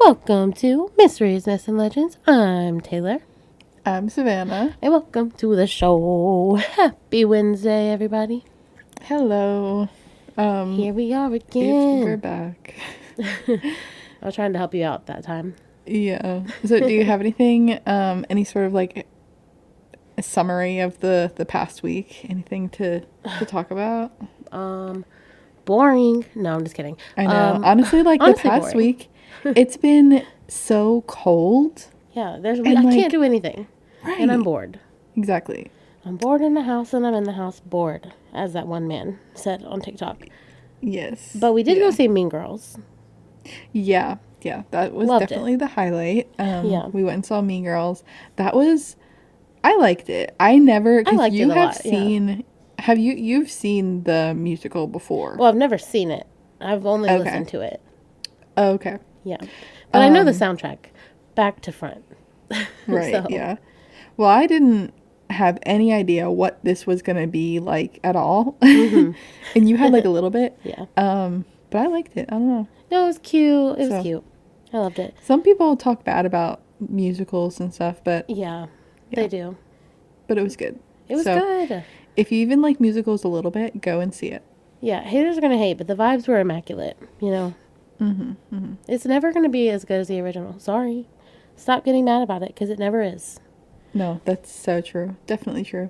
Welcome to Mysteries, Myths, and Legends. I'm Taylor. I'm Savannah. And welcome to the show. Happy Wednesday, everybody. Hello. Here we are We're again. back. I was trying to help you out that time. Yeah. So do you have anything, any sort of like a summary of the past week? Anything to talk about? Boring. No, I'm just kidding. I know. Honestly, like honestly the past boring. week, it's been so cold. Yeah, I And, can't do anything. Right. And I'm bored. Exactly. I'm bored in the house and I'm in the house bored, as that one man said on TikTok. Yes. But we did Yeah. go see Mean Girls. Yeah. Yeah. That was Loved it. definitely the highlight. Yeah. We went and saw Mean Girls. I liked it. I never, because liked you it a have lot, yeah. seen, you've seen the musical before. Well, I've never seen it. I've only Okay. listened to it. Oh, okay. Yeah. But I know the soundtrack back to front. Right. So, Yeah. Well, I didn't have any idea what this was going to be like at all. And you had like a little bit. Yeah. But I liked it. I don't know. No, it was cute. It was So- cute. I loved it. Some people talk bad about musicals and stuff, but Yeah, Yeah. they do. it was good. It was So, good. If you even like musicals a little bit, go and see it. Yeah, haters are going to hate, but the vibes were immaculate, you know? It's never going to be as good as the original. Sorry. Stop getting mad about it, because it never is. No, that's so true. Definitely true.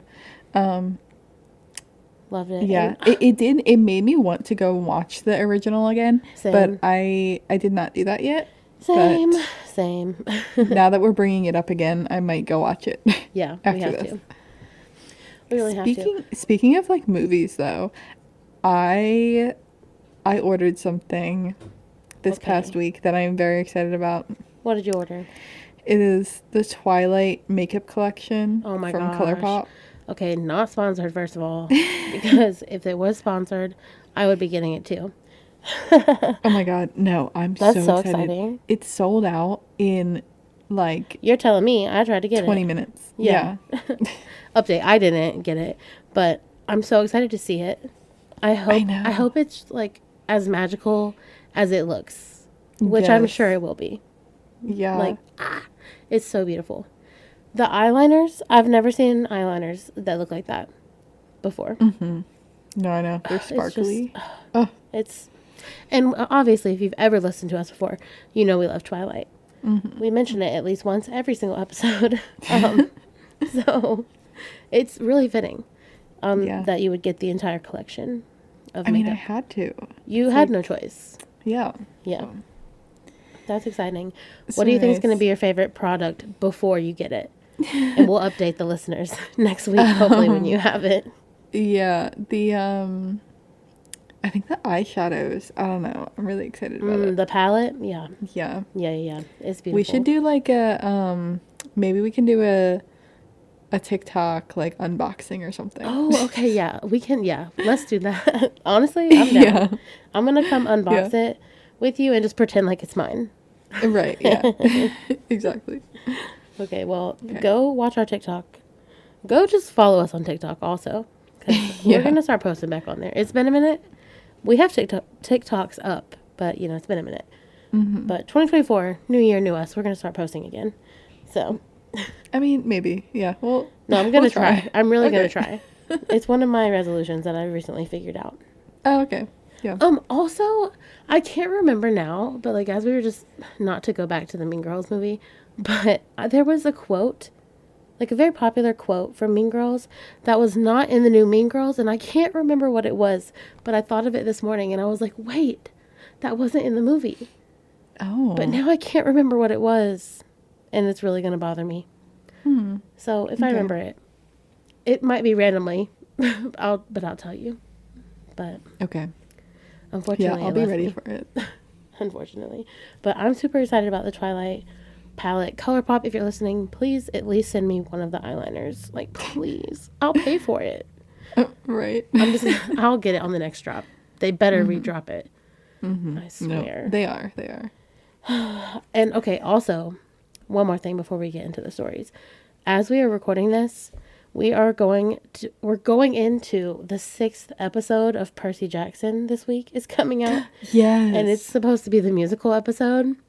Loved it. Yeah, And it made me want to go watch the original again, Same. but I did not do that yet. same. Same. Now that we're bringing it up again, I might go watch it. Yeah, we After have this. to. We really have to. Speaking of like movies though, I ordered something this Okay. past week that I am very excited about. What did you order? It is the Twilight makeup collection Oh my from gosh. ColourPop. Okay, not sponsored, first of all, because if it was sponsored, I would be getting it too. Oh my god, no, I'm That's so excited. exciting. It's sold out in like You're telling me I tried to get 20 it. minutes. Yeah. Update, I didn't get it, but I'm so excited to see it. I know. hope it's like as magical as it looks, which I'm Yes. sure it will be. Yeah. Like, it's so beautiful. The eyeliners, I've never seen eyeliners that look like that before. No, I know. They're sparkly. It's, and obviously, if you've ever listened to us before, you know we love Twilight. We mention it at least once every single episode. So it's really fitting Yeah. that you would get the entire collection of I mean, I makeup. had to. You had no choice. Yeah. Yeah. So, That's exciting. So What do you think is going to nice. be your favorite product before you get it? And we'll update the listeners next week, hopefully, when you have it. yeah, I think the eyeshadows. I don't know. I'm really excited about it. The palette, yeah. Yeah. Yeah. It's beautiful. We should do like a maybe we can do a TikTok like unboxing or something. Oh, okay, yeah. We can, yeah. Let's do that. Honestly, I'm down. Yeah. I'm going to come unbox Yeah. it with you and just pretend like it's mine. Right, yeah. Exactly. Okay, well, go watch our TikTok. Go just follow us on TikTok also. 'Cause Yeah. we're going to start posting back on there. It's been a minute. We have TikToks up, but, you know, it's been a minute. But 2024, new year, new us. We're going to start posting again. So, I mean, maybe. Yeah. Well, no, I'm going to we'll try. I'm really going to Okay. try. It's one of my resolutions that I recently figured out. Oh, okay. Yeah. Also, I can't remember now, but like as we were just, not to go back to the Mean Girls movie, but there was a quote, like a very popular quote from Mean Girls that was not in the new Mean Girls, and I can't remember what it was, but I thought of it this morning and I was like, wait, that wasn't in the movie. Oh. But now I can't remember what it was, and it's really going to bother me. So if I Okay. remember it, it might be randomly, I'll tell you. But Okay. unfortunately, Yeah, I'll it be left ready me. for it. Unfortunately. But I'm super excited about the Twilight palette. ColourPop, if you're listening, please at least send me one of the eyeliners. Like, please. I'll pay for it. Right. I'll get it on the next drop. They better redrop it. I No, swear. they are. They are. And okay, also, one more thing before we get into the stories. As we are recording this, we're going into the 6th episode of Percy Jackson this week is coming out. Yes. And it's supposed to be the musical episode.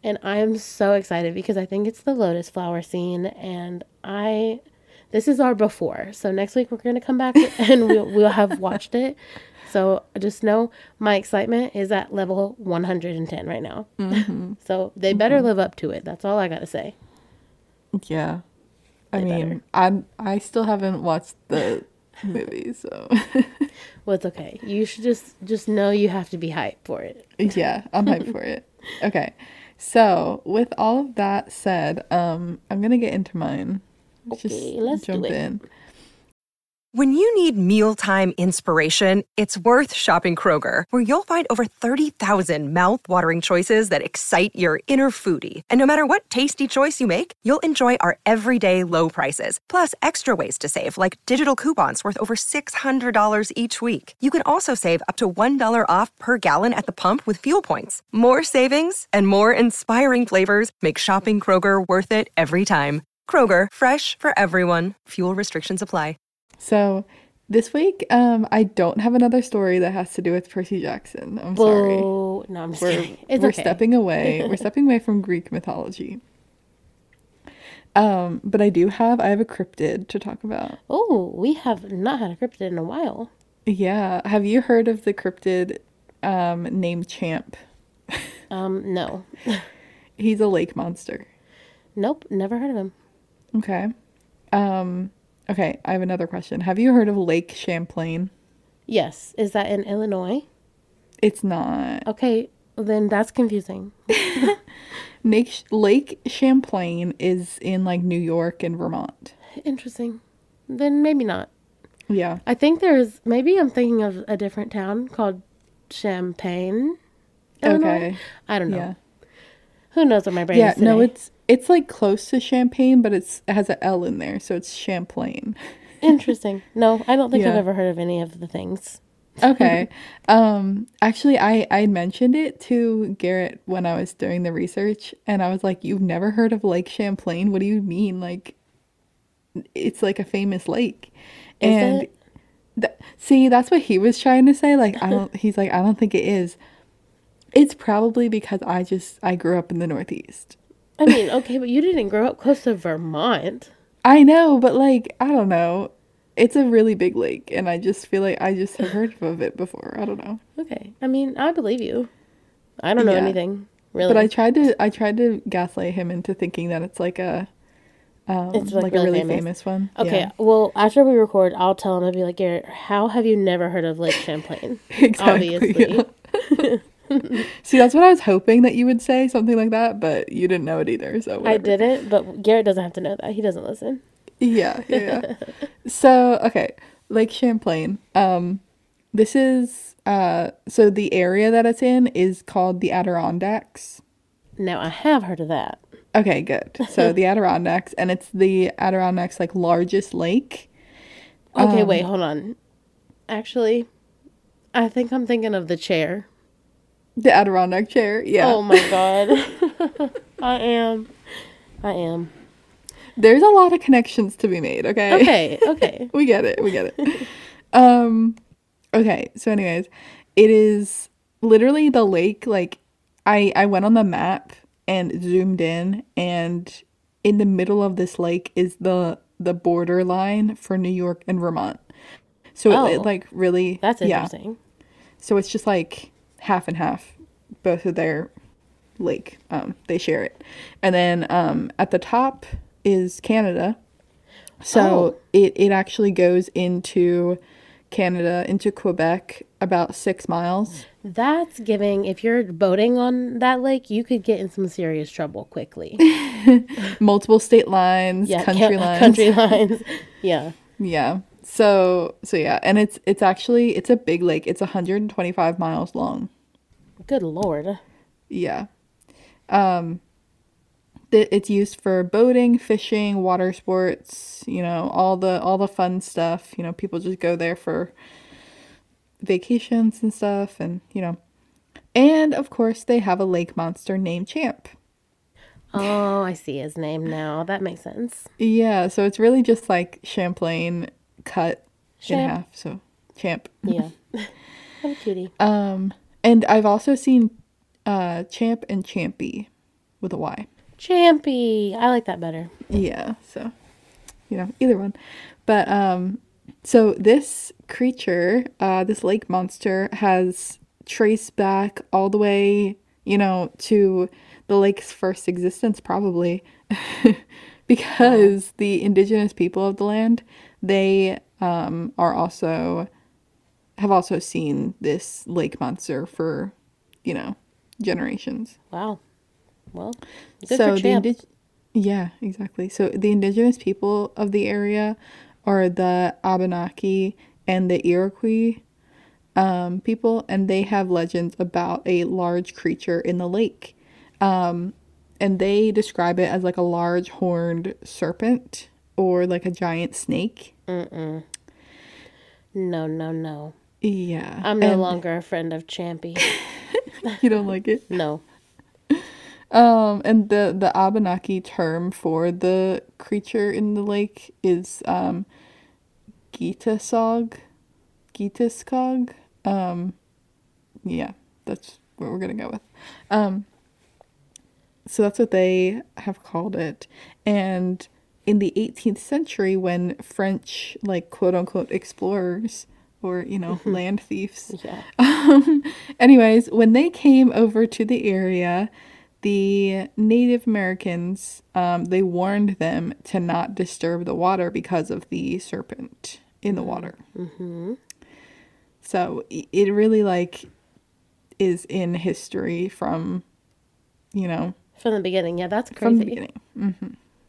And I am so excited because I think it's the lotus flower scene, and this is our before. So next week we're going to come back and we'll have watched it. So just know my excitement is at level 110 right now. So they better live up to it. That's all I got to say. Yeah. I They mean, I still haven't watched the movie, so Well, it's okay. You should just know you have to be hyped for it. yeah, I'm hyped for it. Okay. So, with all of that said, I'm gonna get into mine. Okay, let's jump do it. in. When you need mealtime inspiration, it's worth shopping Kroger, where you'll find over 30,000 mouth-watering choices that excite your inner foodie. And no matter what tasty choice you make, you'll enjoy our everyday low prices, plus extra ways to save, like digital coupons worth over $600 each week. You can also save up to $1 off per gallon at the pump with fuel points. More savings and more inspiring flavors make shopping Kroger worth it every time. Kroger, fresh for everyone. Fuel restrictions apply. So, this week, I don't have another story that has to do with Percy Jackson. I'm sorry. Oh, no, I'm just We're, kidding. It's we're okay. stepping away. We're stepping away from Greek mythology. But I have a cryptid to talk about. Oh, we have not had a cryptid in a while. Yeah. Have you heard of the cryptid named Champ? No. He's a lake monster. Nope, never heard of him. Okay. Okay, I have another question. Have you heard of Lake Champlain? Yes. Is that in Illinois? It's not. Okay, well, then that's confusing. Lake Champlain is in like New York and Vermont. Interesting. Then maybe not. Yeah. I think maybe I'm thinking of a different town called Champaign, Illinois. Okay. I don't know. Yeah. Who knows what my brain Yeah, is today? no, it's like close to Champagne, but it has an L in there, so it's Champlain. Interesting. No, I don't think I've Yeah. ever heard of any of the things. Okay. Actually, I mentioned it to Garrett when I was doing the research, and I was like, "You've never heard of Lake Champlain? What do you mean? Like, it's like a famous lake." Is And it? see, that's what he was trying to say. Like, he's like, "I don't think it is." It's probably because I grew up in the Northeast. I mean, okay, but you didn't grow up close to Vermont. I know, but like, I don't know. It's a really big lake, and I just feel like I just have heard of it before. I don't know. Okay. I mean, I believe you. I don't know Yeah. anything, really. But I tried to gaslight him into thinking that it's like a It's like a really famous one. Okay, Yeah. well, after we record, I'll tell him. I'll be like, Garrett, how have you never heard of Lake Champlain? Exactly. Obviously. Yeah. See, that's what I was hoping that you would say, something like that, but you didn't know it either, so I whatever. didn't, but Garrett doesn't have to know that. He doesn't listen. Yeah. So, okay, Lake Champlain. This is so the area that it's in is called the Adirondacks. Now, I have heard of that. Okay, good. So the Adirondacks, and it's the Adirondacks like largest lake. Okay, wait, hold on. Actually, I think I'm thinking of the chair. The Adirondack chair. Yeah. Oh my god. I am. There's a lot of connections to be made, okay? Okay. We get it. Okay, so anyways, it is literally the lake, like I went on the map and zoomed in, and in the middle of this lake is the borderline for New York and Vermont. So it Oh. like really That's yeah. interesting. So it's just like half and half, both of their lake. They share it. And then at the top is Canada. So Oh. it actually goes into Canada, into Quebec, about 6 miles. That's giving, if you're boating on that lake, you could get in some serious trouble quickly. Multiple state lines, Yeah, country lines. country lines. Yeah. Yeah. So yeah, and it's actually it's a big lake. It's 125 miles long. Good Lord. Yeah. It's used for boating, fishing, water sports, all the fun stuff. People just go there for vacations and stuff, and and of course they have a lake monster named Champ. Oh, I see his name now. That makes sense. Yeah, so it's really just like Champlain cut in Champ. half, so Champ. Yeah. What a cutie. And I've also seen Champ and Champy. with a Y. Champy. I like that better. Yeah, so, either one. But, so this creature, this lake monster, has traced back all the way, to the lake's first existence, probably. Because the indigenous people of the land, they have also seen this lake monster for, generations. Wow. Well, good So for Champ. yeah, exactly. So the indigenous people of the area are the Abenaki and the Iroquois people, and they have legends about a large creature in the lake. And they describe it as like a large horned serpent or like a giant snake. No, no, no. Yeah. I'm no longer a friend of Champy. You don't like it? No. And the Abenaki term for the creature in the lake is Gitasog. Gitaskog. Yeah, that's what we're gonna go with. So that's what they have called it. And in the 18th century, when French, like, quote unquote explorers or, land thieves. Yeah. Anyways, when they came over to the area, the Native Americans, they warned them to not disturb the water because of the serpent in the water. Mm-hmm. So it really, like, is in history from, From the beginning. Yeah, that's crazy. from the beginning. Mm-hmm.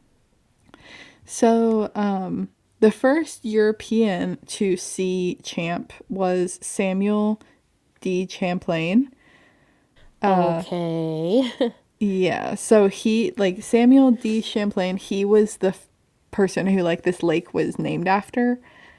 So, the first European to see Champ was Samuel D. Champlain. Okay. Yeah, so Samuel D. Champlain, he was the person who, like, this lake was named after.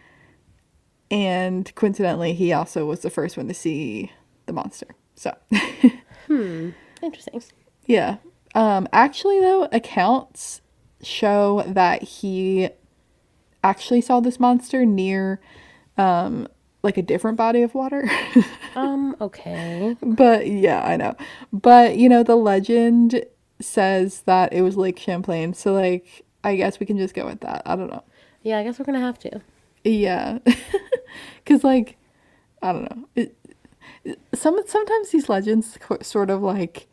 And coincidentally, he also was the first one to see the monster. So, Interesting. yeah. Actually, though, accounts show that he actually saw this monster near, like, a different body of water. Okay. But, yeah, I know. But, the legend says that it was Lake Champlain. So, like, I guess we can just go with that. I don't know. Yeah, I guess we're gonna have to. Yeah. Because, like, I don't know. Sometimes these legends sort of, like,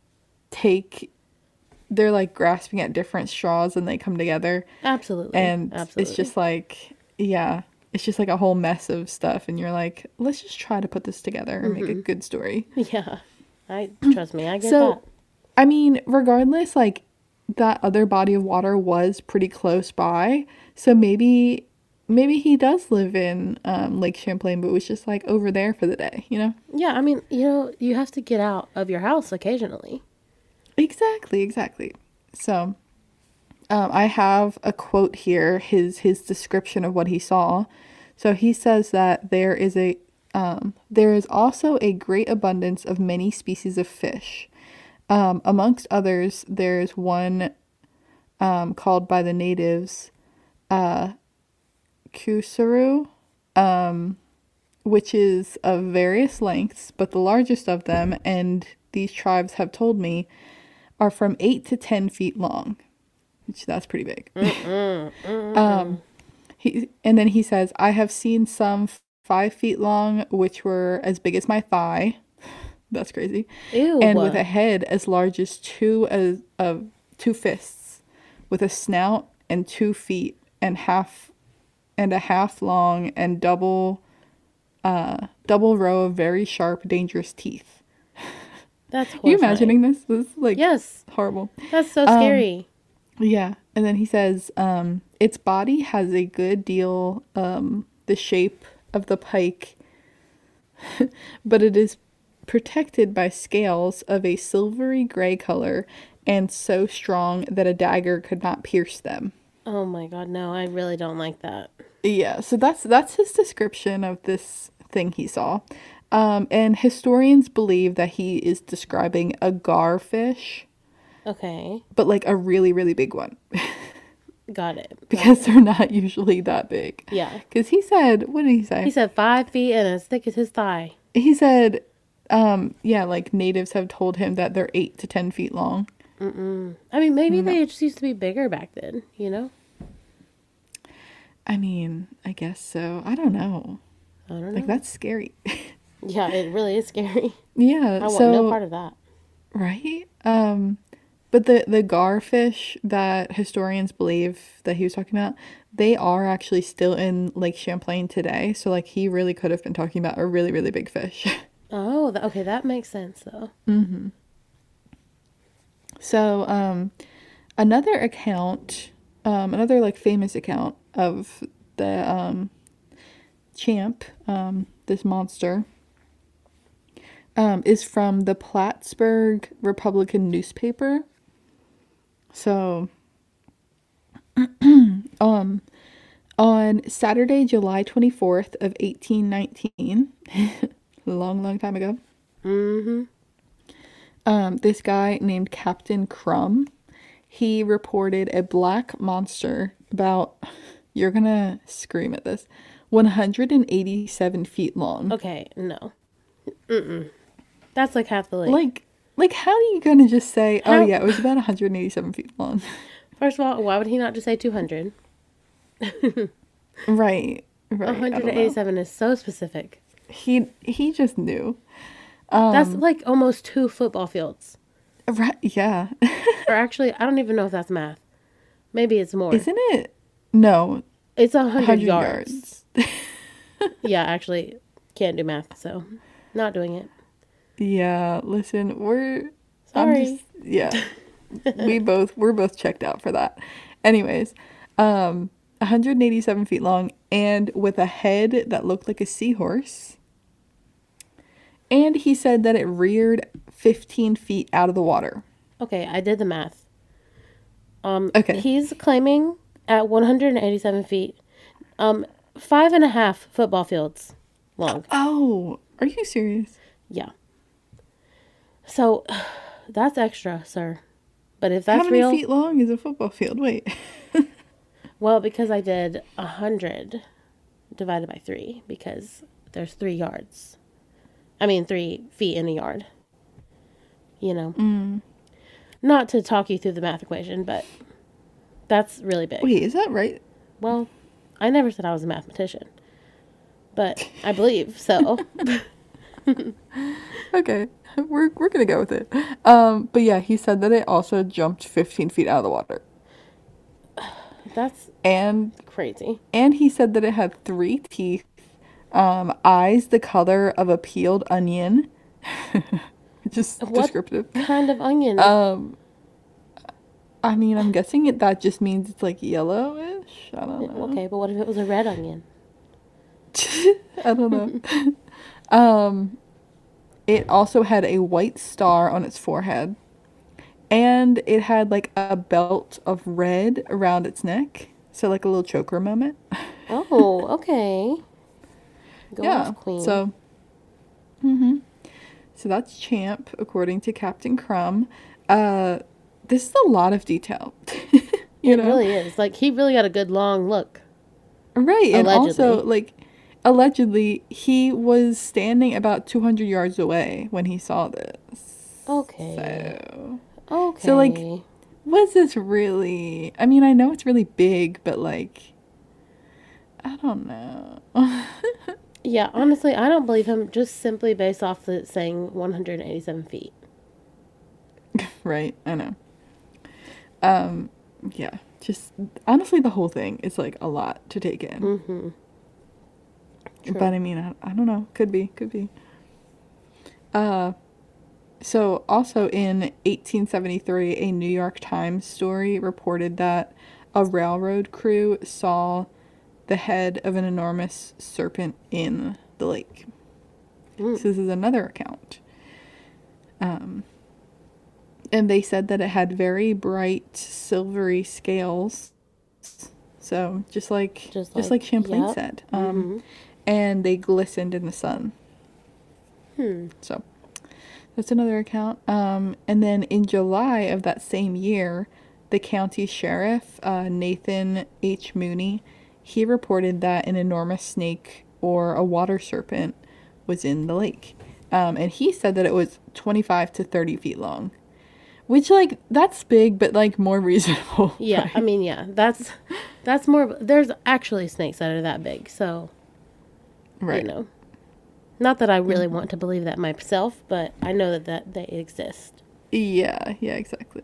they're, like, grasping at different straws and they come together. Absolutely. And Absolutely. it's just like, yeah, it's just like a whole mess of stuff. And you're like, let's just try to put this together and make a good story. Yeah. Trust me, I get So, that. I mean, regardless, like, that other body of water was pretty close by. So maybe he does live in Lake Champlain, but was just, like, over there for the day, Yeah, I mean, you have to get out of your house occasionally. Exactly. So, I have a quote here, his description of what he saw. So he says that there is also a great abundance of many species of fish. Amongst others, there's one called by the natives Kusuru, which is of various lengths, but the largest of them, and these tribes have told me, are from 8 to 10 feet long, which that's pretty big. And then he says, I have seen some 5 feet long, which were as big as my thigh. That's crazy. Ew. And with a head as large as two fists, with a snout and 2 feet and a half long and double row of very sharp, dangerous teeth. That's Are you horrifying. imagining this? This is, like, Yes. horrible. That's so scary. Yeah. And then he says, its body has a good deal the shape of the pike, but it is protected by scales of a silvery gray color and so strong that a dagger could not pierce them. Oh my god, no, I really don't like that. Yeah, so that's his description of this thing he saw. And historians believe that he is describing a garfish, Okay. but, like, a really, really big one. Got it. Because they're not usually that big. Yeah. Because he said, what did he say? He said 5 feet and as thick as his thigh. He said, yeah, like, natives have told him that they're 8 to 10 feet long. I mean, maybe they just used to be bigger back then, you know? I mean, I guess so. I don't know. I don't know. Like, that's scary. Yeah, it really is scary. Yeah, I want so no part of that. right? But the garfish that historians believe that he was talking about, they are actually still in Lake Champlain today. So like he really could have been talking about a really, really big fish. Oh, okay, that makes sense though. So another account, another like famous account of the Champ, this monster, is from the Plattsburgh Republican newspaper. So, on Saturday, July 24th of 1819, long time ago, this guy named Captain Crumb, he reported a black monster about, you're gonna scream at this, 187 feet long. Okay, no. That's like half the lake. Like, how are you gonna just say, oh How- yeah, it was about 187 feet long? First of all, why would he not just say 200? Right. I don't know. 187 is so specific. He just knew. That's like almost 2 football fields. Right, yeah. Or actually, I don't even know if that's math. Maybe it's more. Isn't it? No, It's 100 100 yards. yards. Yeah, actually, can't do math, so not doing it. Yeah, listen, Sorry. Yeah. We're both checked out for that. Anyways, 187 feet long and with a head that looked like a seahorse. And he said that it reared 15 feet out of the water. Okay, I did the math. Okay. He's claiming at 187 feet, 5.5 football fields long. Oh, are you serious? Yeah. So, that's extra, sir. But if How that's many real, feet long is a football field? Wait. well, because I did 100 divided by 3, because there's 3 yards. I mean, 3 feet in a yard. You know? Not to talk you through the math equation, but that's really big. Wait, is that right? Well, I never said I was a mathematician, but I believe so. Okay, we're gonna go with it. But yeah, he said that it also jumped 15 feet out of the water, That's and crazy. he said that it had 3 teeth, eyes the color of a peeled onion, just What descriptive. kind of onion? I mean, I'm guessing that just means it's like yellowish. I don't know. Okay, but what if it was a red onion? I don't know. It also had a white star on its forehead. And it had like a belt of red around its neck. So like a little choker moment. Oh, okay. Go Yeah. off, queen. So So that's Champ, according to Captain Crumb. This is a lot of detail. You it know? really is. Like, he really got a good long look. Right, and also, Allegedly. like, allegedly, he was standing about 200 yards away when he saw this. Okay. So, Okay. So, like, was this really... I mean, I know it's really big, but, like, I don't know. Yeah, honestly, I don't believe him just simply based off the saying 187 feet. Right, I know. Yeah, just, honestly, the whole thing is, like, a lot to take in. Mm-hmm. True. But, I mean, I don't know. Could be. So, also in 1873, a New York Times story reported that a railroad crew saw the head of an enormous serpent in the lake. So this is another account. And they said that it had very bright silvery scales. So just like Champlain yep. said. And they glistened in the sun. So that's another account. And then in July of that same year, the county sheriff, Nathan H. Mooney, he reported that an enormous snake or a water serpent was in the lake. And he said that it was 25 to 30 feet long. Which, like, that's big, but, like, more reasonable. Yeah, right? I mean, yeah, that's more. There's actually snakes that are that big, so Right. you know, not that I really want to believe that myself, but I know that they exist. Yeah, yeah, exactly.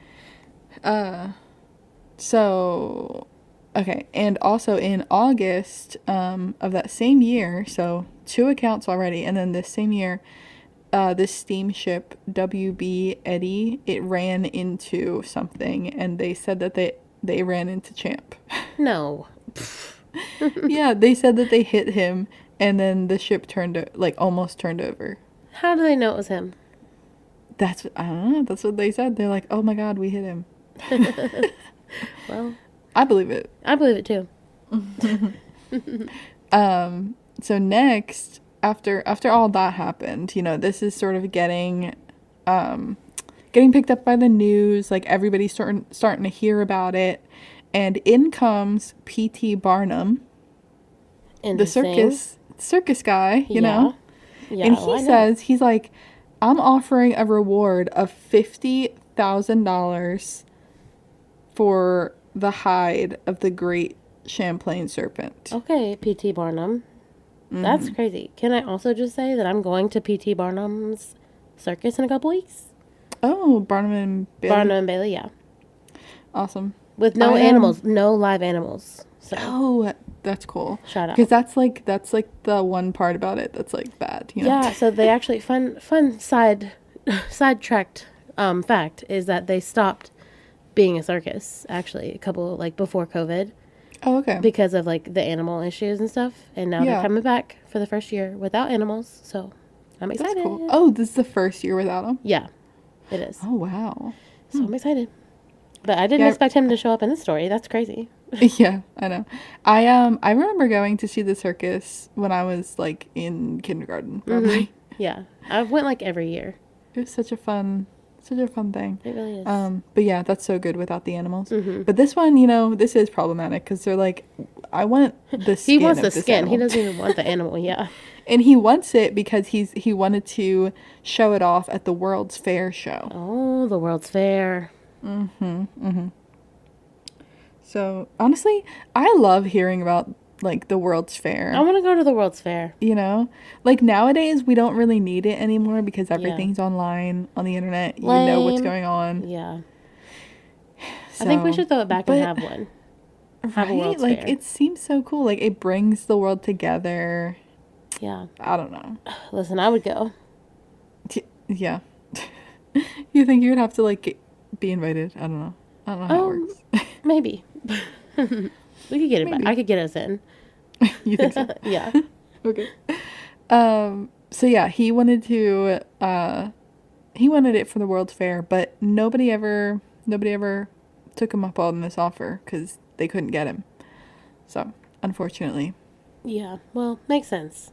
So, okay, and also in August of that same year, so 2 accounts already, and then this same year, this steamship WB Eddy, it ran into something, and they said that they ran into Champ. No, Yeah, they said that they hit him, and then the ship almost turned over. how do they know it was him? I don't know. That's what they said. They're like, "Oh my God, we hit him." Well, I believe it. I believe it too. So next, after all that happened, this is sort of getting picked up by the news. Like, everybody's starting to hear about it, and in comes P.T. Barnum, the Interesting. circus guy, you know. Yeah, And well, I he know. says, he's like, "I'm offering a reward of $50,000 for the hide of the great Champlain serpent." Okay, P.T. Barnum. That's crazy. Can I also just say that I'm going to P.T. Barnum's circus in a couple weeks? Oh, Barnum and Bailey. Barnum and Bailey, yeah. Awesome. With no I, animals, no live animals. So, Oh, that's cool. shout out. Because that's like the one part about it that's like bad, Yeah, so they actually, fun sidetracked fact is that they stopped being a circus, actually, a couple, like, before COVID. Oh, okay. Because of like the animal issues and stuff, and now Yeah. they're coming back for the first year without animals. So I'm That's excited. cool. Oh, this is the first year without him? Yeah, it is. Oh, wow. So I'm excited. But I didn't Yeah. expect him to show up in this story. That's crazy. Yeah, I know. I remember going to see the circus when I was like in kindergarten, probably. Yeah, I went like every year. It was such a fun thing. It really is. But yeah, that's so good without the animals. But this one, this is problematic because they're like, I want the skin. He wants the of this skin. He animal. doesn't even want the animal. Yeah. And he wants it because he wanted to show it off at the World's Fair show. Oh, the World's Fair. So honestly, I love hearing about like the World's Fair. I want to go to the World's Fair. Like nowadays we don't really need it anymore because everything's online on the internet. You know what's Lame. going on. Yeah. I think we So- should throw it back but- and have one. Have a Right? World's Like Fair. it seems so cool. Like it brings the world together. Yeah. I don't know. Listen, I would go. Yeah. You think you would have to like be invited? I don't know. I don't know how it works. Maybe. We could get it back. Maybe. I could get us in. You think so? Yeah. Okay. So yeah, he wanted it for the World's Fair, but nobody ever took him up on this offer because they couldn't get him. So unfortunately. Yeah. Well, makes sense.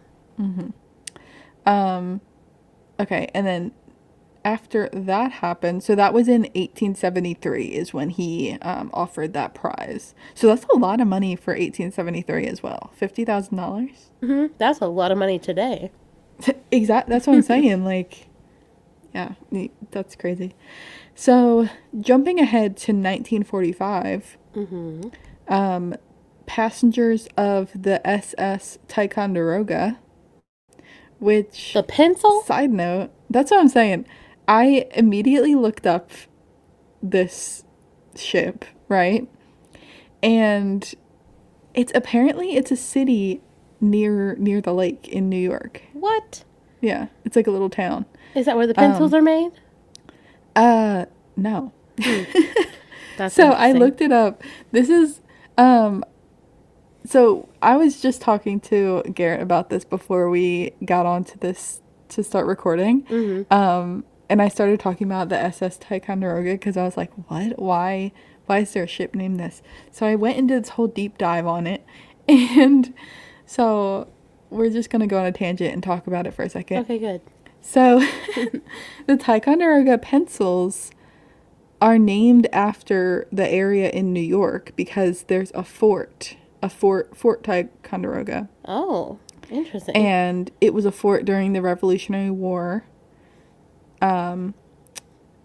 Okay, and then after that happened, so that was in 1873 is when he offered that prize. So that's a lot of money for 1873 as well. $50,000. That's a lot of money today. Exactly. That's what I'm saying. Like, yeah, that's crazy. So jumping ahead to 1945, passengers of the SS Ticonderoga, which, The pencil? side note, that's what I'm saying. I immediately looked up this ship, right? And it's a city near the lake in New York. What? Yeah, it's like a little town. Is that where the pencils are made? No. That's So I interesting. looked it up. This is so I was just talking to Garrett about this before we got onto this to start recording. And I started talking about the SS Ticonderoga because I was like, what? Why is there a ship named this? So I went into this whole deep dive on it. And so we're just going to go on a tangent and talk about it for a second. Okay, good. So the Ticonderoga pencils are named after the area in New York because there's a Fort Ticonderoga. Oh, interesting. And it was a fort during the Revolutionary War.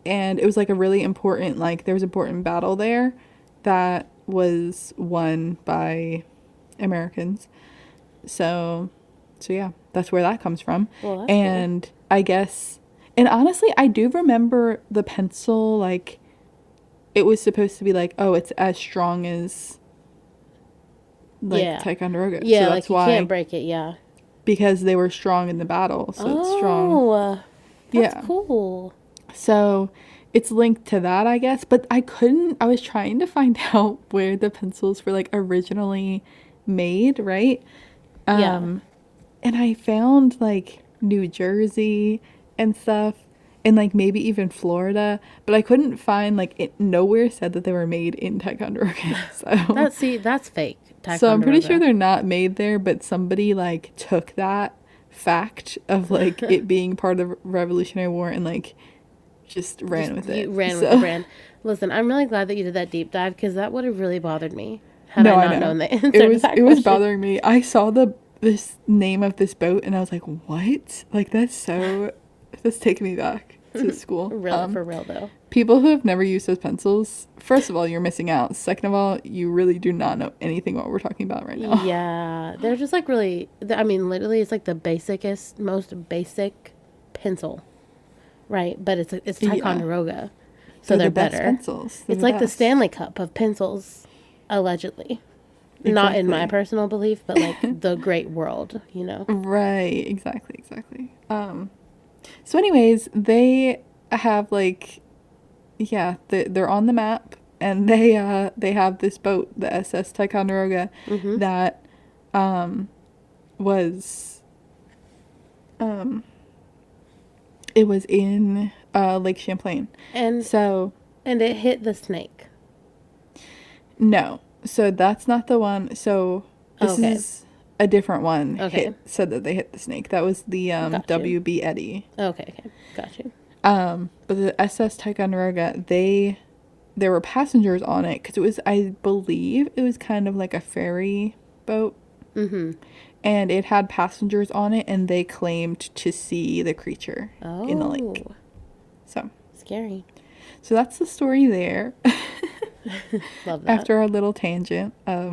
and it was like a really important, like there was an important battle there that was won by Americans. So yeah, that's where that comes from. Well, that's And cool. I guess, and honestly, I do remember the pencil, like it was supposed to be like, oh, it's as strong as like Ticonderoga. Yeah, so like that's you why, can't break it, yeah. because they were strong in the battle, so it's strong. That's cool. So it's linked to that, I guess, but I was trying to find out where the pencils were like originally made, right? And I found like New Jersey and stuff, and like maybe even Florida, but I couldn't find like it. Nowhere said that they were made in Ticonderoga. So that's fake. So I'm pretty sure they're not made there, but somebody like took that fact of like it being part of the Revolutionary War and like just ran with it. You ran with the brand. Listen, I'm really glad that you did that deep dive, because that would have really bothered me had I not known the answer to that it was bothering me. I saw this name of this boat and I was like, what? Like that's taking me back to school. Really, for real though. People who have never used those pencils, first of all, you're missing out. Second of all, you really do not know anything what we're talking about right now. Yeah, they're just like really, I mean, literally it's like the most basic pencil, right? But it's Ticonderoga, so they're better. Pencils. It's like the Stanley Cup of pencils, allegedly. Exactly. Not in my personal belief, but like the great world, you know? Right, exactly. So anyways, they have like, they're on the map, and they have this boat, the SS Ticonderoga, that was it was in Lake Champlain. And it hit the snake. No. So that's not the one. So this is a different one. Okay. Said that they hit the snake. That was the WB Eddy. Okay. Got you. But the SS Ticonderoga, there were passengers on it, because I believe it was kind of like a ferry boat. Mm-hmm. And it had passengers on it, and they claimed to see the creature in the lake. So scary. So that's the story there. Love that. After our little tangent.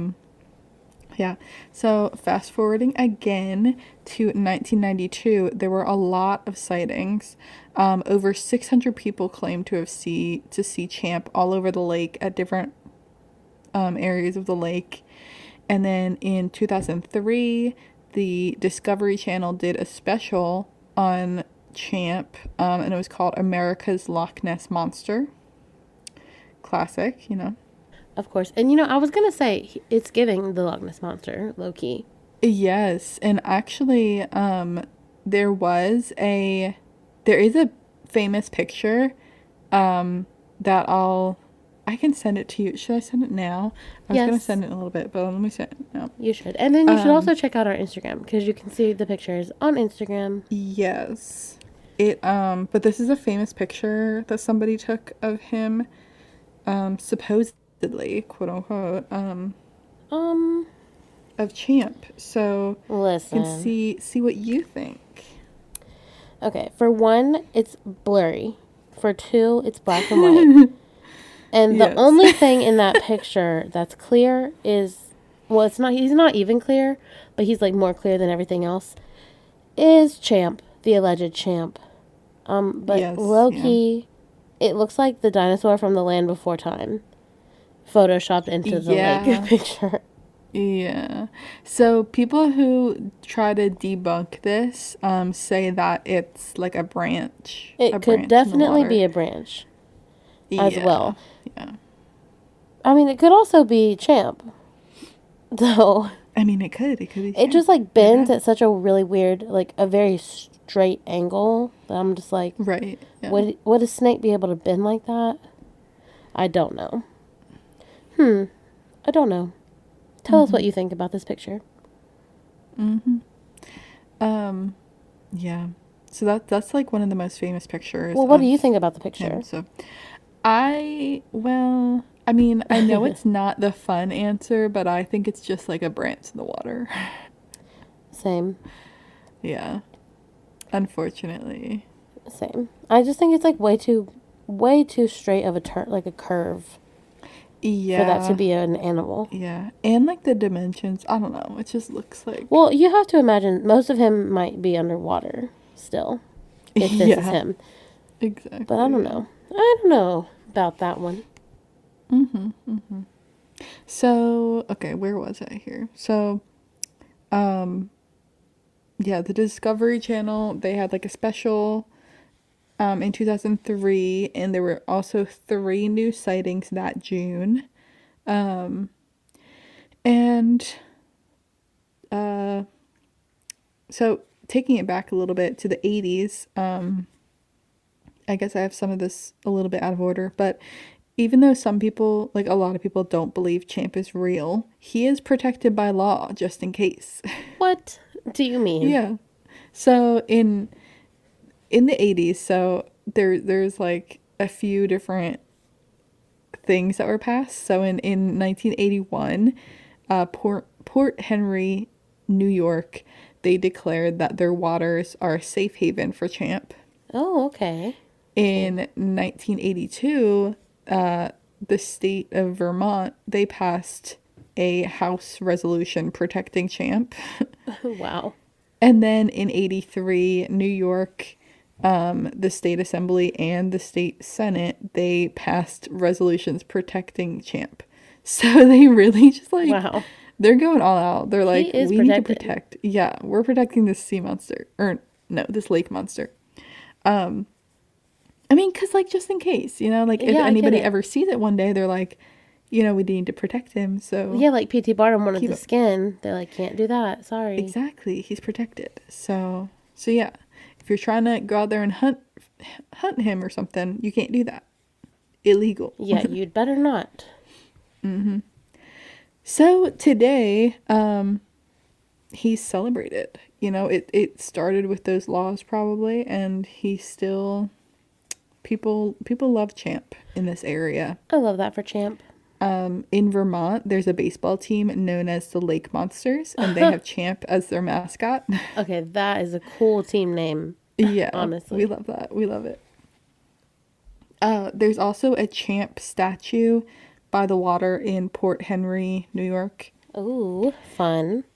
So fast forwarding again to 1992, there were a lot of sightings. Over 600 people claimed to see Champ all over the lake at different areas of the lake. And then in 2003, the Discovery Channel did a special on Champ, and it was called America's Loch Ness Monster. Classic, you know. Of course. And, you know, I was going to say, it's giving the Loch Ness Monster, low-key. Yes. And actually, there is a famous picture that I can send it to you. Should I send it now? I was going to send it in a little bit, but let me send it now. You should. And then you should also check out our Instagram, because you can see the pictures on Instagram. Yes. But this is a famous picture that somebody took of him, supposedly, quote unquote, of Champ. So listen, you can see what you think. Okay, for one, it's blurry. For two, it's black and white. And the only thing in that picture that's clear is, well, he's not even clear, but he's like more clear than everything else, is Champ, the alleged Champ. But low-key, it looks like the dinosaur from The Land Before Time, photoshopped into the lake picture. Yeah. So people who try to debunk this say that it's like a branch. It could definitely be a branch as well. Yeah. I mean, it could also be Champ, though. I mean, it could be. It just like bends at such a really weird, like a very straight angle that I'm just like, right. Yeah. Would a snake be able to bend like that? I don't know. I don't know. Tell us what you think about this picture. Yeah. So that's like one of the most famous pictures. Well, what do you think about the picture? Him. So, I mean, I know it's not the fun answer, but I think it's just like a branch in the water. Same. Yeah. Unfortunately. Same. I just think it's like way too way too straight of a turn, like a curve, Yeah. for that to be an animal. Yeah. And like the dimensions, I don't know. It just looks like. Well, you have to imagine most of him might be underwater still, if this is Yeah. him. Exactly. But I don't know. I don't know about that one. So, okay, where was I here? So, yeah, the Discovery Channel, they had like a special in 2003, and there were also 3 new sightings that June. And so taking it back a little bit to the 80s, I guess I have some of this a little bit out of order, but even though some people, like a lot of people, don't believe Champ is real, he is protected by law just in case. What do you mean? Yeah. So in the 80s, so there's like a few different things that were passed. So in 1981, Port Henry, New York, they declared that their waters are a safe haven for Champ. Oh, okay. In 1982, the state of Vermont, they passed a House resolution protecting Champ. Wow. And then in 83, New York, the state assembly and the state senate, they passed resolutions protecting Champ. So they really just like, Wow. they're going all out. They're like, is we need to protected. protect. Yeah, we're protecting this sea monster. Or no, this lake monster. I mean, because like just in case, you know, like if Yeah, I get anybody it. ever sees it one day, they're like, you know, we need to protect him. So Yeah, like P.T. Barnum wanted Keep the it- skin. They're like, can't do that. Sorry. exactly, he's protected. So yeah, if you're trying to go out there and hunt him or something, you can't do that. Illegal. Yeah, you'd better not. So today, he's celebrated. You know, it started with those laws probably, and he's still people love Champ in this area. I love that for Champ. In Vermont, there's a baseball team known as the Lake Monsters, and they have Champ as their mascot. Okay, that is a cool team name. Yeah, Honestly. we love that. We love it. There's also a Champ statue by the water in Port Henry, New York. Ooh, fun.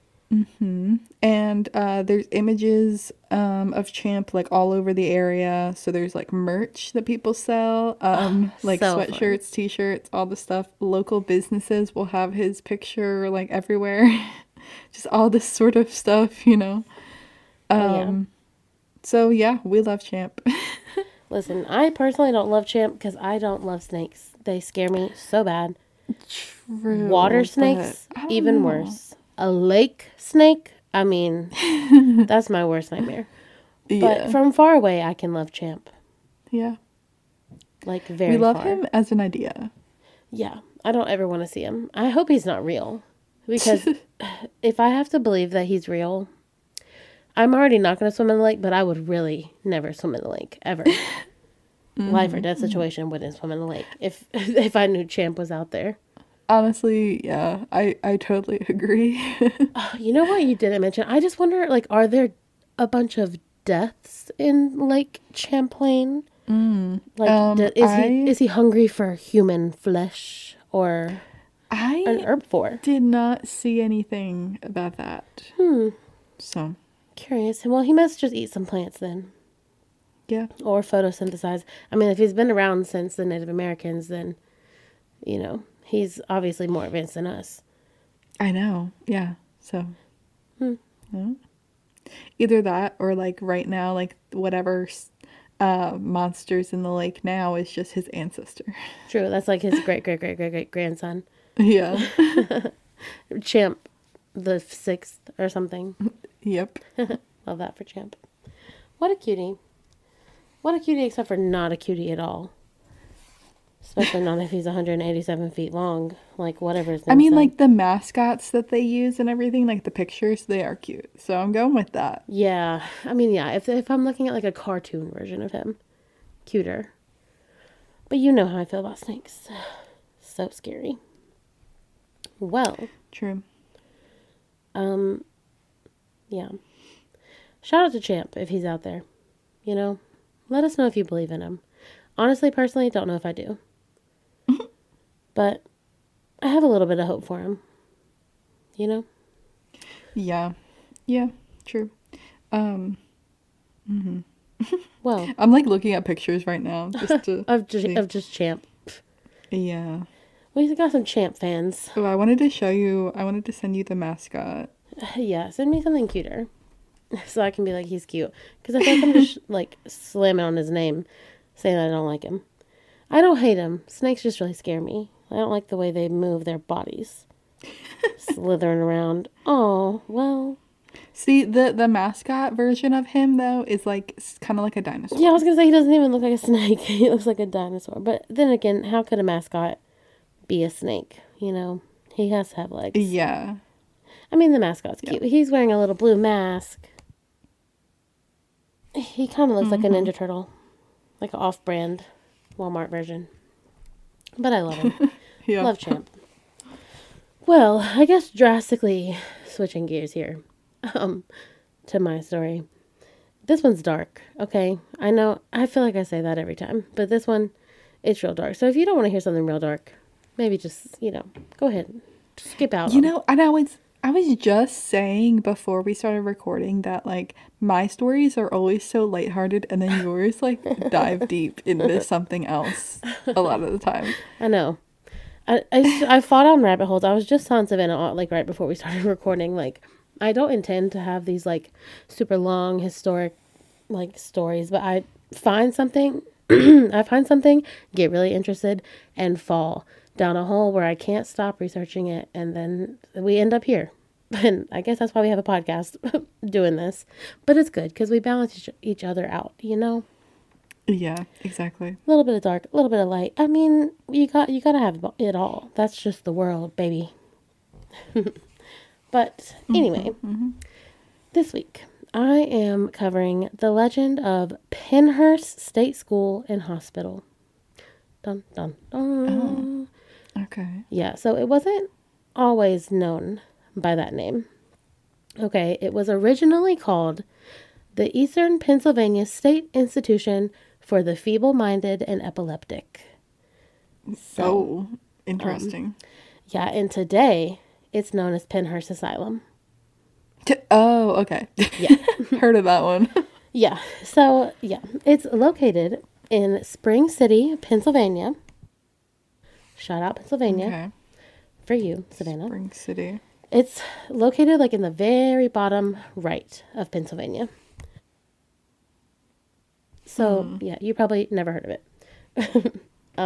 And there's images of Champ like all over the area. So there's like merch that people sell, like so fun. sweatshirts, t-shirts, all the stuff. Local businesses will have his picture like everywhere. Just all this sort of stuff, you know. Yeah. So yeah, we love Champ. Listen, I personally don't love Champ because I don't love snakes. They scare me so bad. True. Water but snakes, I don't even know. worse. A lake snake, I mean, that's my worst nightmare. But Yeah. from far away, I can love Champ. Yeah. Like, very We love far. him as an idea. Yeah, I don't ever want to see him. I hope he's not real. Because if I have to believe that he's real, I'm already not going to swim in the lake, but I would really never swim in the lake, ever. Life or death situation, wouldn't swim in the lake if I knew Champ was out there. Honestly, yeah, I totally agree. You know what you didn't mention? I just wonder, like, are there a bunch of deaths in Lake Champlain? Like, is he hungry for human flesh or an I herbivore? did not see anything about that. So, Curious. Well, he must just eat some plants then. yeah. Or photosynthesize. I mean, if he's been around since the Native Americans, then, you know, he's obviously more advanced than us. I know. Yeah. So, yeah. Either that or like right now, like whatever monsters in the lake now is just his ancestor. True. That's like his great grandson. Yeah. Champ the 6th or something. Yep. Love that for Champ. What a cutie. What a cutie, except for not a cutie at all. Especially not if he's 187 feet long. Like, whatever his name I mean, said. like the mascots that they use and everything, like the pictures, they are cute. So I'm going with that. Yeah. I mean, yeah. If I'm looking at, like, a cartoon version of him, cuter. But you know how I feel about snakes. So scary. Well, True. yeah. Shout out to Champ if he's out there. You know, let us know if you believe in him. Honestly, personally, don't know if I do. But I have a little bit of hope for him. You know? Yeah. Yeah, true. Um, Well, I'm like looking at pictures right now just to see. of just Champ. Yeah. We got some Champ fans. Oh, I wanted to send you the mascot. Yeah, send me something cuter. So I can be like, he's cute. Because I feel like I'm just like slamming on his name, saying I don't like him. I don't hate him. Snakes just really scare me. I don't like the way they move their bodies. Slithering around. Oh, well. See, the mascot version of him though is like kind of like a dinosaur. Yeah, I was going to say he doesn't even look like a snake. He looks like a dinosaur. But then again, how could a mascot be a snake? You know, he has to have legs. Yeah. I mean, the mascot's cute. He's wearing a little blue mask. He kind of looks like a Ninja Turtle. Like an off-brand Walmart version. But I love him. Yeah. Love Champ. Well, I guess drastically switching gears here to my story. This one's dark, okay? I know, I feel like I say that every time. But this one, it's real dark. So if you don't want to hear something real dark, maybe just, go ahead. Skip out. You know, and I was just saying before we started recording that like my stories are always so lighthearted and then yours like dive deep into something else a lot of the time. I know. I fought on rabbit holes. I was just telling Savannah like right before we started recording, like I don't intend to have these like super long historic like stories, but I find something get really interested and fall down a hole where I can't stop researching it, and then we end up here. And I guess that's why we have a podcast doing this. But it's good because we balance each other out, you know? Yeah, exactly. A little bit of dark, a little bit of light. I mean, you gotta have it all. That's just the world, baby. But anyway, this week I am covering the legend of Pennhurst State School and Hospital. Dun dun dun. Oh, okay. Yeah, so it wasn't always known by that name. Okay, it was originally called the Eastern Pennsylvania State Institution for the Feeble-Minded and Epileptic. So, interesting. yeah, and today it's known as Pennhurst Asylum. Oh, okay. Yeah. Heard of that one. Yeah, so yeah, it's located in Spring City, Pennsylvania. Shout out Pennsylvania Okay. for you, Savannah. Spring City. It's located like in the very bottom right of Pennsylvania. So, yeah, you probably never heard of it.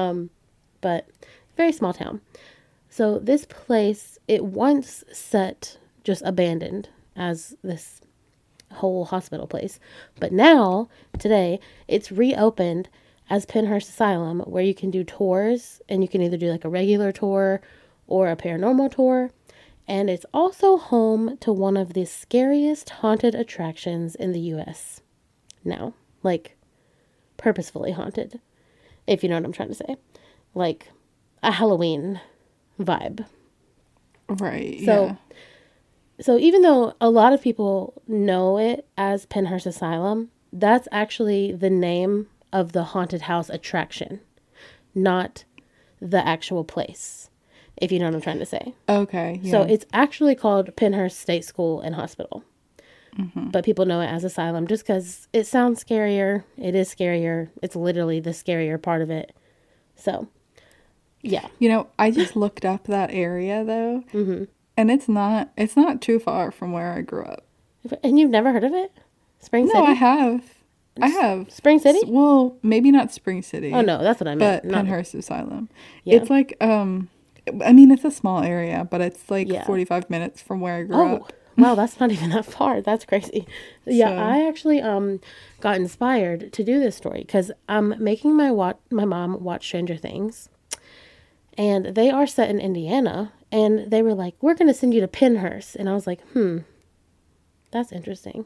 But very small town. So this place, it once sat just abandoned as this whole hospital place. But now, today, it's reopened as Pennhurst Asylum, where you can do tours, and you can either do like a regular tour or a paranormal tour. And it's also home to one of the scariest haunted attractions in the U.S. now. Like, purposefully haunted, if you know what I'm trying to say. Like, a Halloween vibe. Right, So, so even though a lot of people know it as Pennhurst Asylum, that's actually the name of the haunted house attraction, not the actual place, if you know what I'm trying to say. Okay, yeah. So it's actually called Pennhurst State School and Hospital. But people know it as asylum just because it sounds scarier. It is scarier. It's literally the scarier part of it. So, yeah. You know, I just looked up that area though, and it's not too far from where I grew up. And you've never heard of it? Spring City? No, I have. I have. Spring City? Well, maybe not Spring City. Oh, no, that's what I meant. But Not- Pennhurst Asylum. Yeah. It's like, I mean, it's a small area, but it's like Yeah. 45 minutes from where I grew Oh, up. wow, that's not even that far. That's crazy. Yeah, So- I actually got inspired to do this story because I'm making my mom watch Stranger Things. And they are set in Indiana. And they were like, we're going to send you to Pennhurst. And I was like, that's interesting.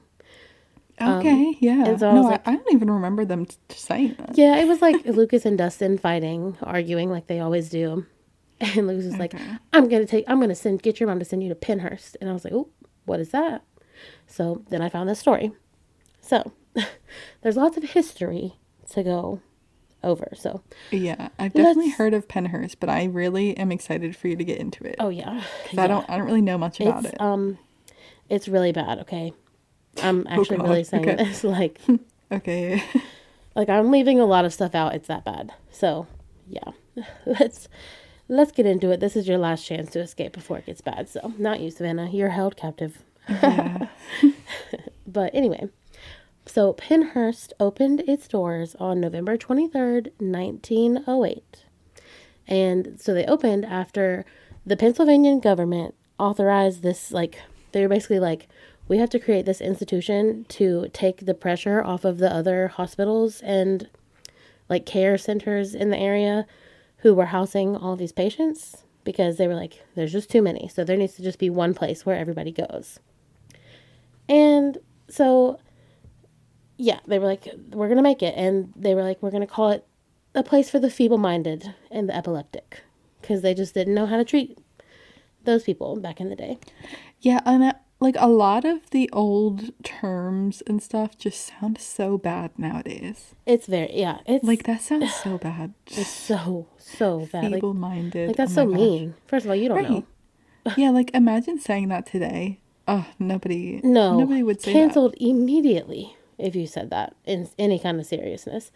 Okay, yeah. and so I no, was like- I don't even remember them saying that. Yeah, it was like Lucas and Dustin fighting, arguing like they always do. And Lucas was like, I'm going to get your mom to send you to Pennhurst. And I was like, oh, what is that? So then I found this story. So there's lots of history to go over. So Yeah, I've definitely let's. heard of Penhurst, but I really am excited for you to get into it. Oh yeah, 'Cause I don't really know much about It's it. it's really bad. Okay, I'm Oh actually really God. saying Okay. this Okay. like I'm leaving a lot of stuff out. It's that bad. So yeah, let's let's get into it. This is your last chance to escape before it gets bad. So not you, Savannah. You're held captive. Yeah. But anyway, so Penhurst opened its doors on November 23rd, 1908. And so they opened after the Pennsylvania government authorized this, like, they were basically like, we have to create this institution to take the pressure off of the other hospitals and, like, care centers in the area who were housing all these patients because they were like, there's just too many. So there needs to just be one place where everybody goes. And so, yeah, they were like, we're going to make it. And they were like, we're going to call it a place for the feeble-minded and the epileptic because they just didn't know how to treat those people back in the day. Yeah, and like a lot of the old terms and stuff just sound so bad nowadays. It's very, yeah, it's Like that sounds so bad. it's so bad. Feeble-minded. Like that's Oh so my gosh. mean. First of all, you don't know. Yeah, like imagine saying that today. Oh, nobody No, would say canceled immediately if you said that in any kind of seriousness.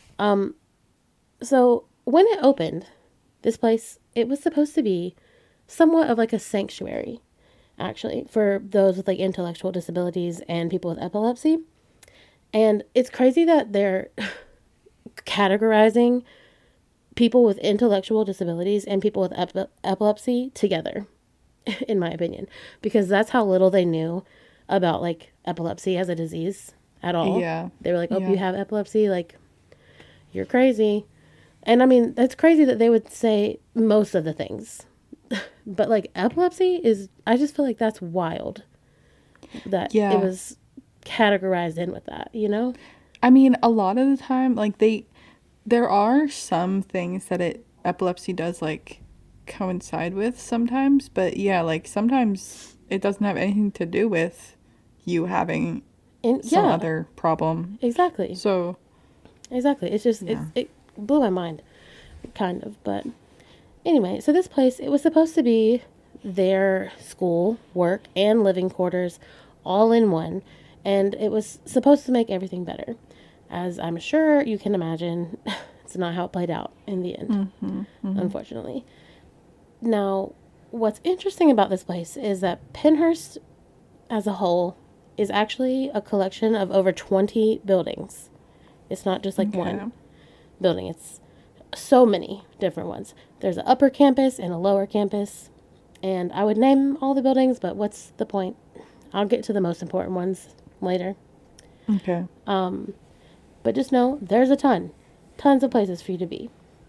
So when it opened, this place, it was supposed to be somewhat of like a sanctuary, actually, for those with like intellectual disabilities and people with epilepsy. And it's crazy that they're categorizing people with intellectual disabilities and people with epilepsy together, in my opinion, because that's how little they knew about like epilepsy as a disease at all. Yeah. They were like, oh, Yeah. you have epilepsy? Like, you're crazy. And I mean, that's crazy that they would say most of the things. But like epilepsy is, I just feel like that's wild that Yeah. it was categorized in with that, you know? I mean, a lot of the time, like there are some things that epilepsy does like coincide with sometimes, but yeah, like sometimes it doesn't have anything to do with you having And some yeah, other problem. exactly. So, Exactly. It's just, it blew my mind, kind of. But anyway, so this place, it was supposed to be their school, work, and living quarters all in one. And it was supposed to make everything better. As I'm sure you can imagine, it's not how it played out in the end, unfortunately. Now, what's interesting about this place is that Penhurst as a whole is actually a collection of over 20 buildings. It's not just like Okay. one building. It's so many different ones. There's an upper campus and a lower campus. And I would name all the buildings, but what's the point? I'll get to the most important ones later. okay. But just know there's tons of places for you to be.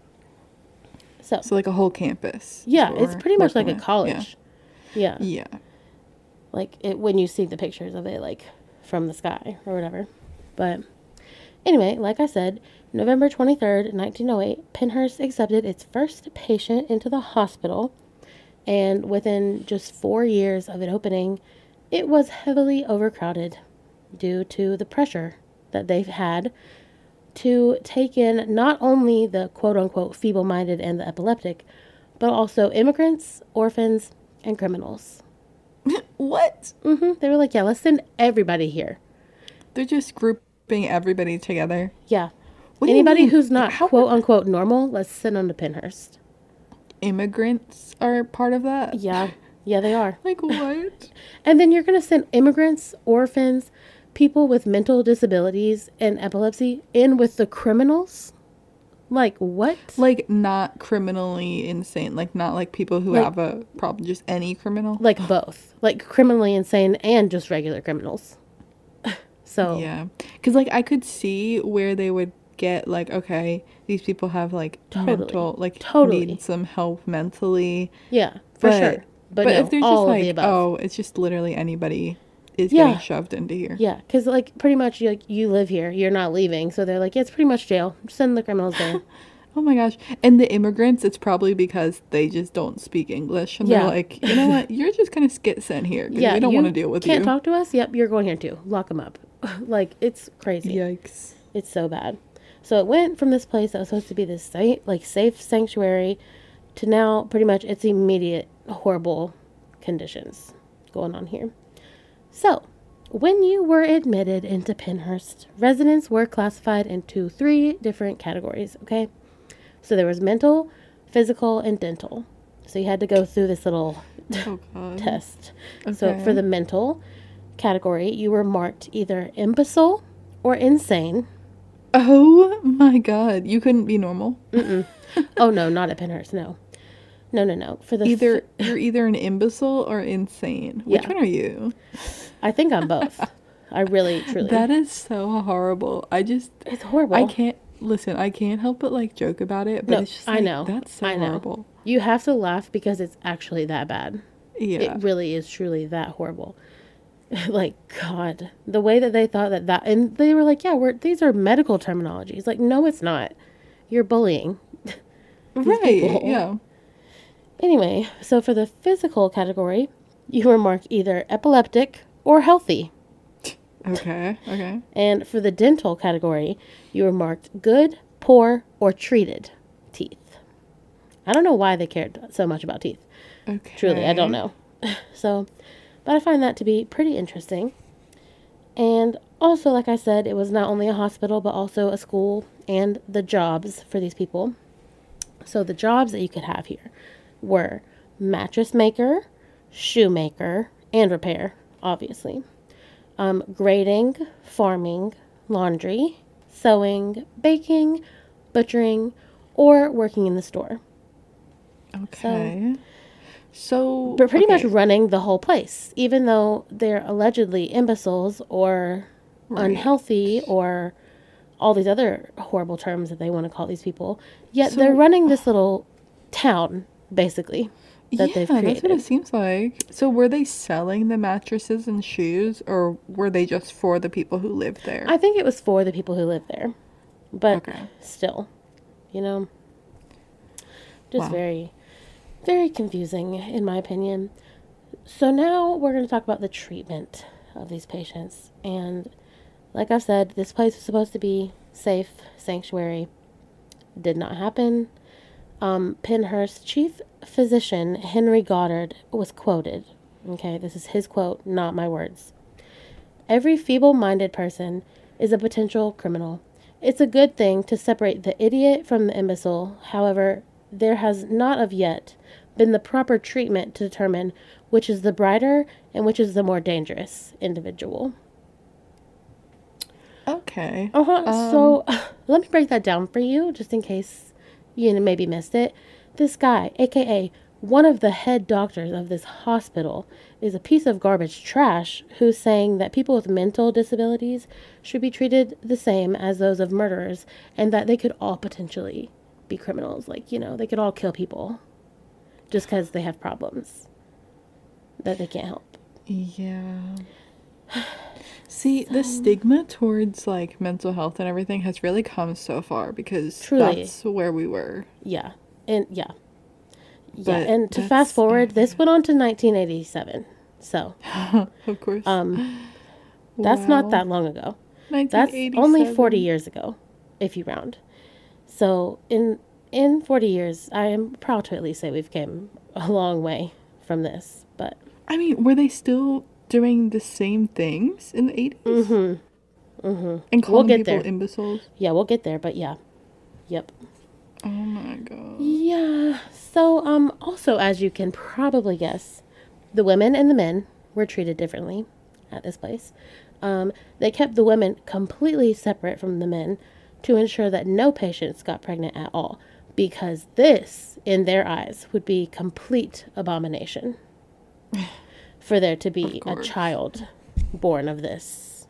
So, So like a whole campus. is yeah, what it's we're pretty much like working a with. college. Yeah. Yeah. Like it when you see the pictures of it like from the sky or whatever. But anyway, like I said, November 23rd, 1908, Penhurst accepted its first patient into the hospital, and within just 4 years of it opening, it was heavily overcrowded due to the pressure that they've had to take in not only the quote-unquote feeble-minded and the epileptic, but also immigrants, orphans, and criminals. What? They were like, yeah, let's send everybody here. They're just grouping everybody together. Yeah. What do you Anybody mean? who's not How- quote unquote normal, let's send them to Penhurst. Immigrants are part of that? Yeah. Yeah, they are. Like what? And then you're going to send immigrants, orphans, people with mental disabilities and epilepsy in with the criminals? Like, what? Like not criminally insane, like not like people who Like- have a problem, just any criminal. Like both. Like criminally insane and just regular criminals. So, Yeah, because like I could see where they would get like, okay, these people have like Totally. mental, like Totally. need some help mentally. yeah, for sure. But no, if they're just all of like, the above. oh, it's just literally anybody is Yeah. getting shoved into here. Yeah, because like pretty much you live here, you're not leaving, so they're like, yeah, it's pretty much jail. Send the criminals there. Oh my gosh. And the immigrants, it's probably because they just don't speak English. And Yeah. they're like, you know what? You're just going to get sent here. 'Cause Yeah, we don't you want to deal with can't you. talk to us. Yep, you're going here too. Lock them up. Like it's crazy. Yikes. It's so bad. So it went from this place that was supposed to be this safe sanctuary to now pretty much it's immediate horrible conditions going on here. So, when you were admitted into Pinhurst, residents were classified into 3 different categories, okay? So there was mental, physical, and dental. So you had to go through this little test. Okay. So for the mental category, you were marked either imbecile or insane. Oh my God. You couldn't be normal? Oh, no, not at Pinhurst, no. No. For the you're either an imbecile or insane. Which one are you? I think I'm both. I really, truly. That is so horrible. It's horrible. I can't help but like joke about it, but it's just like, I know. That's so horrible. You have to laugh because it's actually that bad. Yeah. It really is truly that horrible. Like, God, the way that they thought that, and they were like, yeah, these are medical terminologies. Like, no, it's not. You're bullying. Right, people. Yeah. Anyway, so for the physical category, you were marked either epileptic or healthy. Okay. And for the dental category, you were marked good, poor, or treated teeth. I don't know why they cared so much about teeth. Okay. Truly, I don't know. So, but I find that to be pretty interesting. And also, like I said, it was not only a hospital, but also a school and the jobs for these people. So the jobs that you could have here were mattress maker, shoemaker, and repair, obviously. Grading, farming, laundry, sewing, baking, butchering, or working in the store. Okay. So but pretty much running the whole place, even though they're allegedly imbeciles or unhealthy or all these other horrible terms that they want to call these people. Yet they're running this little town, basically, that they've created. That's what it seems like. So were they selling the mattresses and shoes, or were they just for the people who lived there? I think it was for the people who lived there. But still, just very, very confusing, in my opinion. So now we're going to talk about the treatment of these patients. And like I said, this place was supposed to be safe, sanctuary. Did not happen. Pinhurst chief physician Henry Goddard was quoted. Okay, this is his quote, not my words. "Every feeble-minded person is a potential criminal. It's a good thing to separate the idiot from the imbecile. However, there has not of yet been the proper treatment to determine which is the brighter and which is the more dangerous individual." Okay. So let me break that down for you, just in case you maybe missed it. This guy, aka one of the head doctors of this hospital, is a piece of garbage trash who's saying that people with mental disabilities should be treated the same as those of murderers, and that they could all potentially be criminals. Like, they could all kill people just because they have problems that they can't help. Yeah. See, the stigma towards like mental health and everything has really come so far, because that's where we were. Yeah. And and to fast forward, this went on to 1987. So, of course. That's not that long ago. That's only 40 years ago, if you round. So, in 40 years, I am proud to at least say we've came a long way from this, but I mean, were they still doing the same things in the 80s? And calling people imbeciles? Yeah, we'll get there, but yeah. Yep. Oh my God. Yeah. So, also, as you can probably guess, the women and the men were treated differently at this place. They kept the women completely separate from the men to ensure that no patients got pregnant at all, because this, in their eyes, would be complete abomination for there to be a child born of this,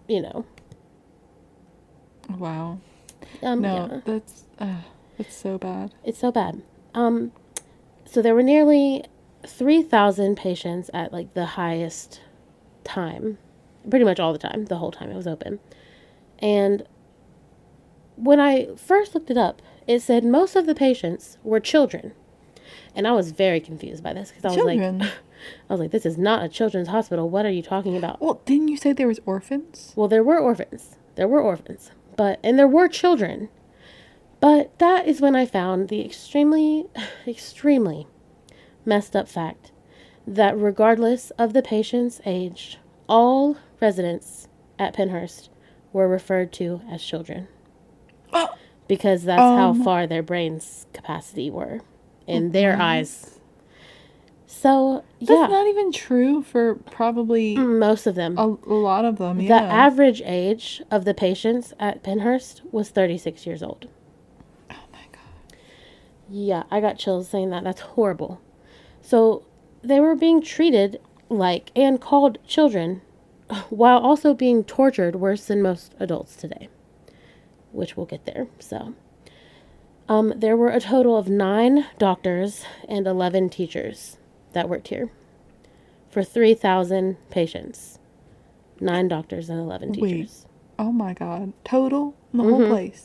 Wow. No, that's so bad. It's so bad. So there were nearly 3,000 patients at like the highest time, pretty much all the time, the whole time it was open. And when I first looked it up, it said most of the patients were children. And I was very confused by this, because I was like, this is not a children's hospital. What are you talking about? Well, didn't you say there was orphans? Well, there were orphans. But and there were children. But that is when I found the extremely, extremely messed up fact that regardless of the patient's age, all residents at Penhurst were referred to as children. Because that's how far their brain's capacity were in their eyes. So, yeah. That's not even true for probably most of them. A lot of them, yeah. The average age of the patients at Penhurst was 36 years old. Oh my God. Yeah, I got chills saying that. That's horrible. So, they were being treated like and called children while also being tortured worse than most adults today, which we'll get there. So, there were a total of 9 doctors and 11 teachers that worked here for 3,000 patients. 9 doctors and 11 teachers. Wait. Oh my God. Total? The whole place?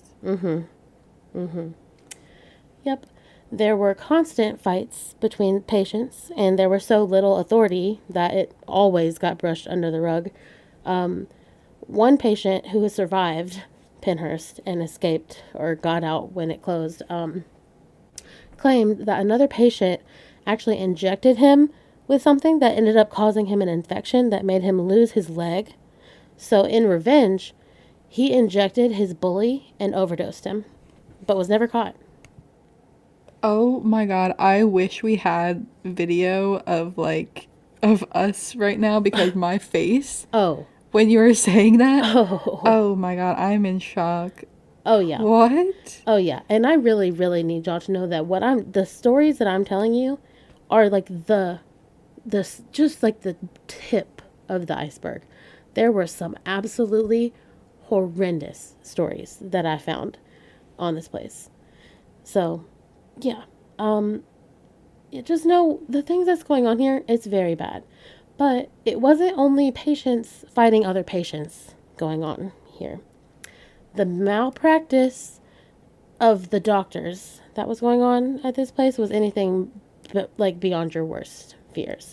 Yep. There were constant fights between patients, and there was so little authority that it always got brushed under the rug. One patient who survived Penhurst and escaped or got out when it closed claimed that another patient actually injected him with something that ended up causing him an infection that made him lose his leg. So in revenge, he injected his bully and overdosed him, but was never caught. Oh my God. I wish we had video of us right now because my face when you were saying that. Oh my God. I'm in shock. Oh yeah. What? Oh yeah. And I really, really need y'all to know that the stories that I'm telling you are like just like the tip of the iceberg. There were some absolutely horrendous stories that I found on this place. So, yeah. Just know the things that's going on here, it's very bad. But it wasn't only patients fighting other patients going on here. The malpractice of the doctors that was going on at this place was anything but like beyond your worst fears.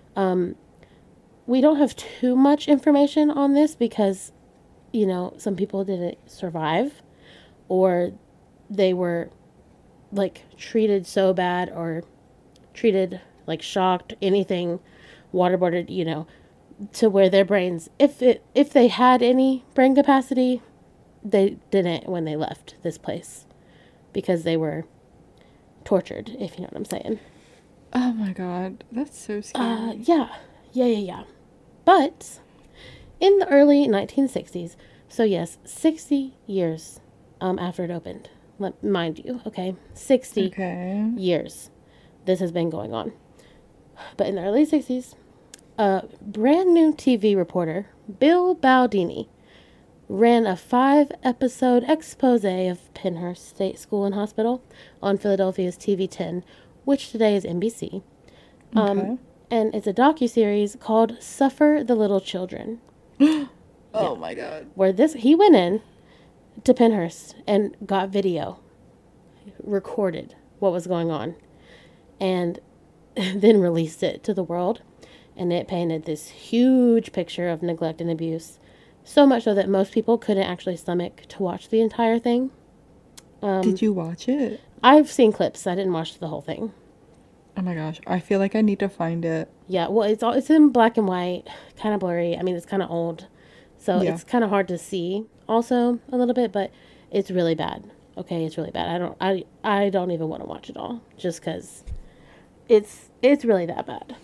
We don't have too much information on this because, some people didn't survive or they were like treated so bad or treated like shocked, anything waterboarded, to where their brains, if they had any brain capacity, they didn't when they left this place because they were tortured, if you know what I'm saying. Oh my God, that's so scary. Yeah. But in the early 1960s, so yes, 60 years after it opened, mind you, okay, 60 years this has been going on. But in the early 60s, a brand new TV reporter, Bill Baldini, ran a 5-episode expose of Penhurst State School and Hospital on Philadelphia's TV 10, which today is NBC. And it's a docuseries called Suffer the Little Children. Oh my God. Where he went in to Penhurst and got video, recorded what was going on, and then released it to the world. And it painted this huge picture of neglect and abuse. So much so that most people couldn't actually stomach to watch the entire thing. Did you watch it? I've seen clips. I didn't watch the whole thing. Oh my gosh. I feel like I need to find it. Yeah, well, it's in black and white, kind of blurry. I mean, it's kind of old. So it's kind of hard to see also a little bit, but it's really bad. Okay, it's really bad. I don't even want to watch it all just because it's really that bad.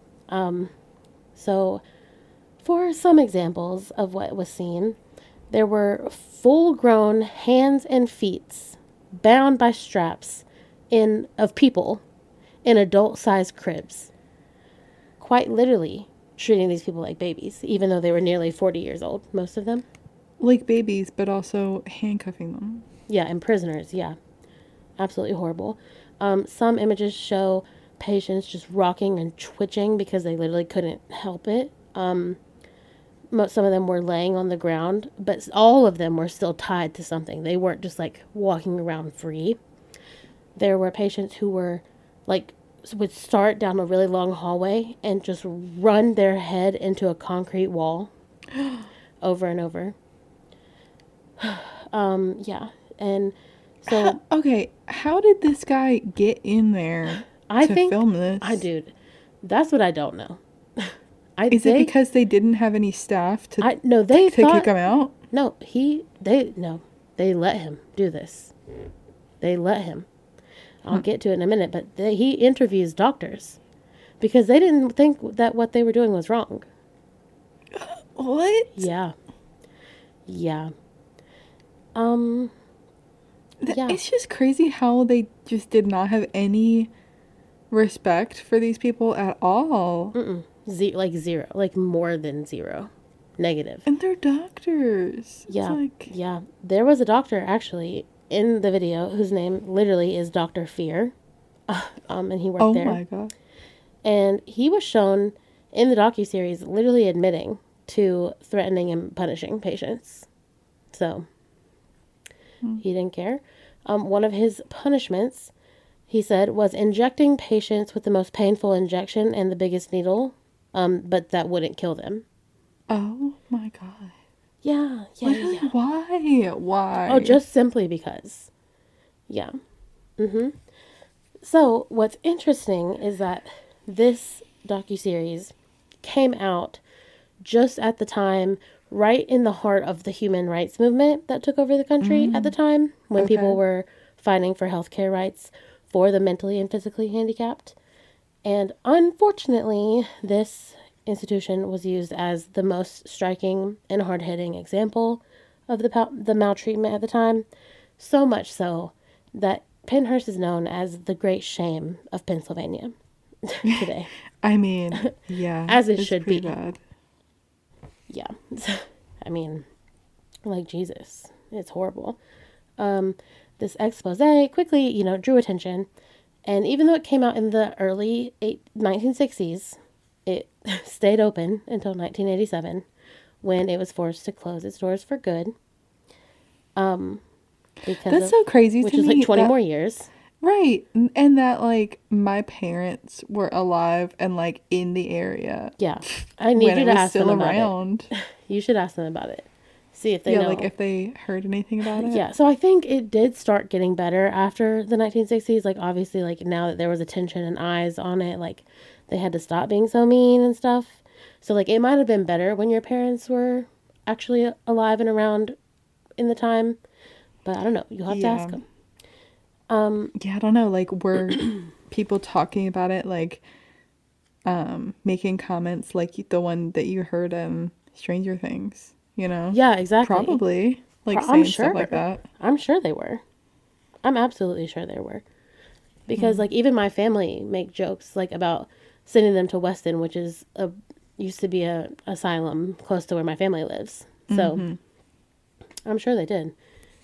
So for some examples of what was seen, there were full-grown hands and feet bound by straps of people in adult-sized cribs, quite literally treating these people like babies, even though they were nearly 40 years old, most of them. Like babies, but also handcuffing them. Yeah, and prisoners, yeah. Absolutely horrible. Some images show patients just rocking and twitching because they literally couldn't help it. Some of them were laying on the ground, but all of them were still tied to something. They weren't just like walking around free. There were patients who were would start down a really long hallway and just run their head into a concrete wall over and over. Yeah. And so Okay, how did this guy get in there I to think, film this? dude, that's what I don't know. Is it because they didn't have any staff to no, they to kick thought, him out? no, they let him do this. They let him. I'll get to it in a minute, but he interviews doctors because they didn't think that what they were doing was wrong. What? Yeah. Yeah. Yeah. It's just crazy how they just did not have any respect for these people at all. Like zero, like more than zero. Negative. And they're doctors. Yeah. It's like, Yeah. There was a doctor actually in the video whose name literally is Dr. Fear. And he worked oh there. my God. And he was shown in the docuseries literally admitting to threatening and punishing patients. So he didn't care. One of his punishments, he said, was injecting patients with the most painful injection and the biggest needle, but that wouldn't kill them. Oh my God. Yeah, yeah, Literally, yeah. why? Why? Oh, just simply because. Yeah. So what's interesting is that this docuseries came out just at the time, right in the heart of the human rights movement that took over the country at the time, when people were fighting for healthcare rights for the mentally and physically handicapped. And unfortunately, this institution was used as the most striking and hard-hitting example of the maltreatment at the time, so much so that Pennhurst is known as the Great Shame of Pennsylvania today. I mean, yeah. As it it's should pretty be. Bad. Yeah. I mean, like Jesus. It's horrible. This expose quickly, drew attention. And even though it came out in the early 1960s, it stayed open until 1987 when it was forced to close its doors for good. That's so crazy which to is me. like 20 that- more years. Right. And that, like, my parents were alive and, like, in the area. Yeah. I need when you it to was ask them still about around. it. You should ask them about it. See if they Yeah, know. like, if they heard anything about it. Yeah, so I think it did start getting better after the 1960s. Like, obviously, like, now that there was attention and eyes on it, like, they had to stop being so mean and stuff. So, like, it might have been better when your parents were actually alive and around in the time. But I don't know. You'll have to ask them. Yeah, I don't know. Like, were people talking about it, like, making comments like the one that you heard in Stranger Things, Yeah, exactly. Probably. Like, I'm saying stuff like that. I'm sure they were. I'm absolutely sure they were. Because, like, even my family make jokes, like, about sending them to Weston, which is used to be a asylum close to where my family lives. So, I'm sure they did.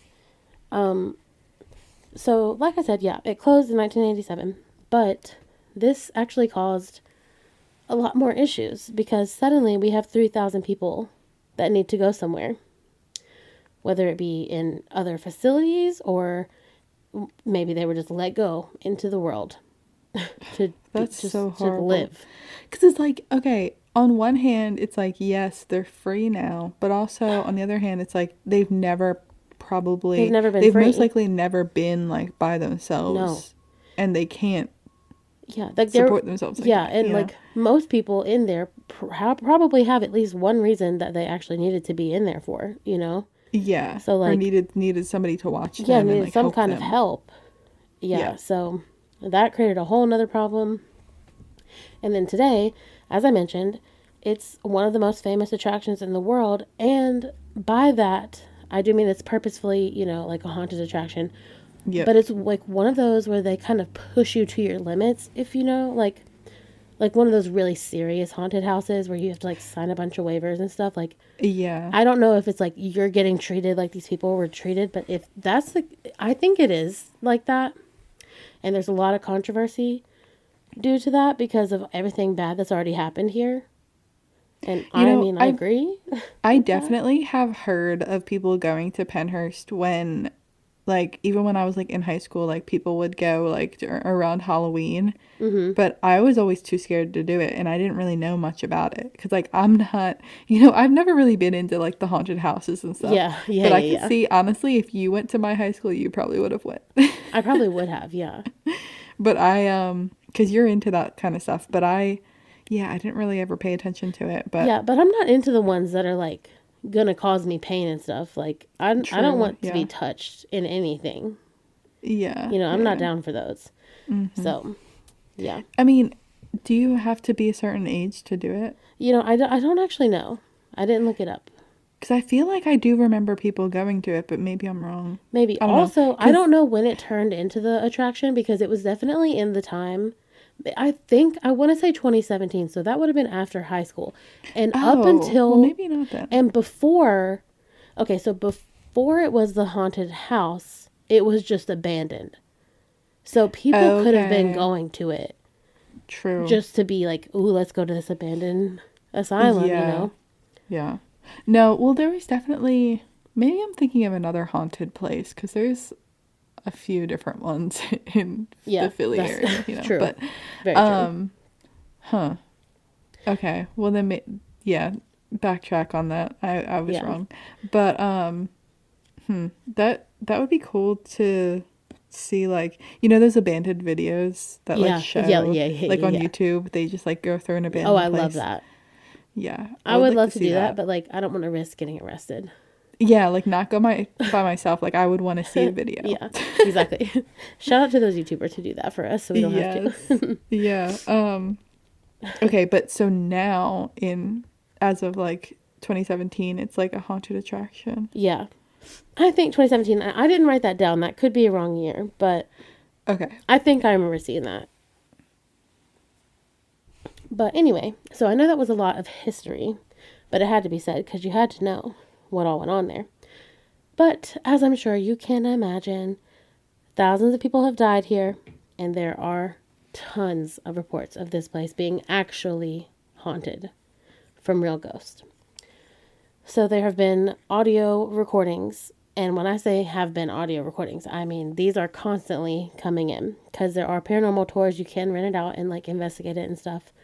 So, like I said, yeah, it closed in 1987. But this actually caused a lot more issues because suddenly we have 3,000 people that need to go somewhere. Whether it be in other facilities or maybe they were just let go into the world That's so to horrible. live. Because it's like, okay, on one hand, it's like, yes, they're free now. But also, on the other hand, it's like they've never been free. most likely never been, like, by themselves. No. And they can't Yeah, like support themselves like yeah, that, and like most people in there probably have at least one reason that they actually needed to be in there for, Yeah. So, or like, needed somebody to watch them. Yeah, and, needed like, some help kind of them. help. Yeah, Yeah. so that created a whole nother problem. And then today, as I mentioned, it's one of the most famous attractions in the world. And by that, I do mean it's purposefully, like a haunted attraction. Yep. But it's like one of those where they kind of push you to your limits, if you know, like one of those really serious haunted houses where you have to, like, sign a bunch of waivers and stuff. Like, Yeah. I don't know if it's like you're getting treated like these people were treated, but if that's I think it is like that. And there's a lot of controversy due to that because of everything bad that's already happened here. And I agree. I definitely have heard of people going to Pennhurst when like even when I was like in high school, like people would go like around Halloween, but I was always too scared to do it, and I didn't really know much about it because like I'm not, I've never really been into like the haunted houses and stuff. Yeah, yeah, But I yeah, could yeah. see honestly, if you went to my high school, you probably would have went. I probably would have, yeah. But because you're into that kind of stuff, but yeah, I didn't really ever pay attention to it, but Yeah, but I'm not into the ones that are like gonna cause me pain and stuff. Like I don't true, want to be yeah, touched in anything. yeah, I'm not yeah. down for those. So, yeah. I mean, do you have to be a certain age to do it? I don't actually know. I didn't look it up. Because I feel like I do remember people going to it, but maybe I'm wrong. Maybe. I don't know. Also, I 'Cause, don't know when it turned into the attraction because it was definitely in the time. I think I want to say 2017, so that would have been after high school. And up oh, well, until maybe not then. and before, okay, so before it was the haunted house, it was just abandoned. So people could have been Okay. going to it True. just to be like, "Ooh, let's go to this abandoned asylum," Yeah. Yeah. No, well, there was definitely. Maybe I'm thinking of another haunted place because there's a few different ones in Yeah, the Philly that's area, true. But, Very true. huh. Okay. Well, then, yeah, backtrack on that. I was Yeah. wrong. But, that would be cool to see, like, those abandoned videos that Yeah, like show yeah, yeah, yeah, like on yeah. YouTube, they just like go through an Oh, abandoned I love place. that. Yeah, I would would like love to see do that, but like I don't want to risk getting arrested. Yeah, like not go by myself. Like I would want to see a video. Yeah, exactly. Shout out to those YouTubers who do that for us so we don't have Yes. to. Yeah. Okay, but so now as of like 2017, it's like a haunted attraction. Yeah. I think 2017, I didn't write that down. That could be a wrong year, but Okay. I think I remember seeing that. But anyway, so I know that was a lot of history, but it had to be said because you had to know what all went on there. But as I'm sure you can imagine, thousands of people have died here, and there are tons of reports of this place being actually haunted from real ghosts. So there have been audio recordings, and when I say have been audio recordings, I mean these are constantly coming in because there are paranormal tours. You can rent it out and like investigate it and stuff.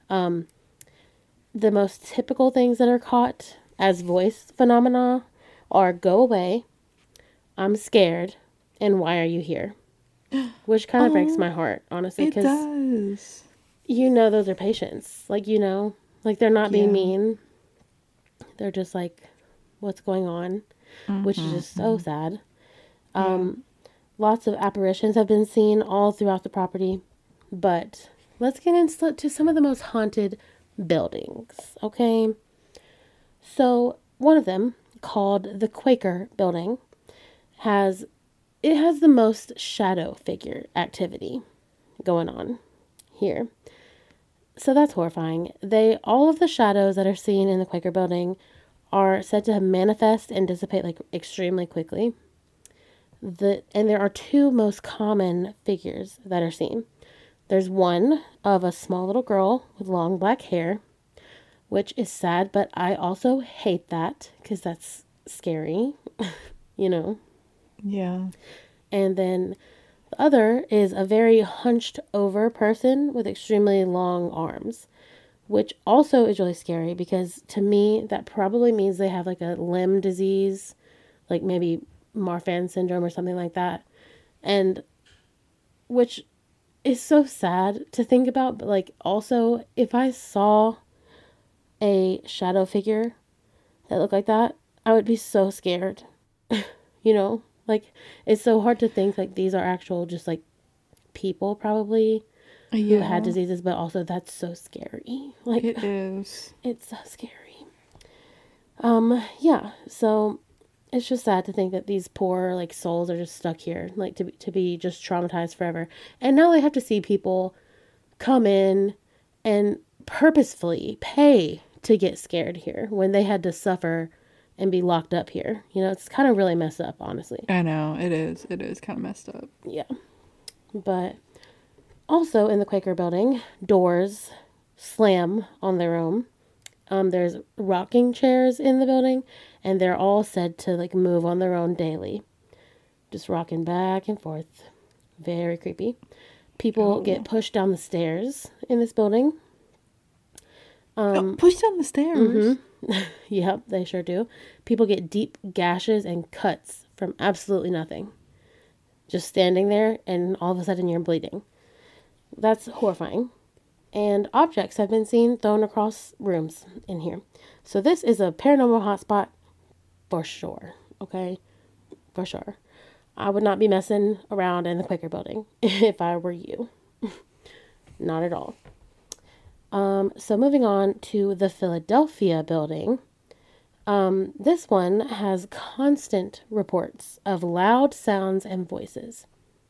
The most typical things that are caught as voice phenomena are "go away," "I'm scared," and "why are you here?" Which kind of breaks my heart, honestly, It because does. those are patients. Like, like they're not being Yeah. mean. They're just like, what's going on? Which is just so sad. Lots of apparitions have been seen all throughout the property. But let's get into some of the most haunted buildings, okay? So one of them, called the Quaker Building, has the most shadow figure activity going on here. So that's horrifying. All of the shadows that are seen in the Quaker Building are said to manifest and dissipate like extremely quickly. And there are two most common figures that are seen. There's one of a small little girl with long black hair, which is sad, but I also hate that because that's scary, you know. Yeah. And then the other is a very hunched over person with extremely long arms, which also is really scary because to me, that probably means they have like a limb disease, like maybe Marfan syndrome or something like that. And which is so sad to think about, but like also, if I saw a shadow figure that looked like that, I would be so scared. you know, like it's so hard to think like these are actual just like people probably who had diseases, but also that's so scary. Like It is. it's so scary. Yeah, so it's just sad to think that these poor like souls are just stuck here, like to be just traumatized forever. And now they have to see people come in and purposefully pay to get scared here when they had to suffer and be locked up here. It's kind of really messed up, honestly. I know, it is. It is kind of messed up. Yeah. But also in the Quaker Building, doors slam on their own. There's rocking chairs in the building, and they're all said to like move on their own daily. just rocking back and forth. Very creepy. People get pushed down the stairs in this building. Push down the stairs. Yep, they sure do. People get deep gashes and cuts from absolutely nothing. Just standing there, and all of a sudden you're bleeding. That's horrifying. And objects have been seen thrown across rooms in here. So this is a paranormal hotspot for sure. Okay? For sure. I would not be messing around in the Quaker building if I were you. Not at all. So moving on to the Philadelphia building. This one has constant reports of loud sounds and voices.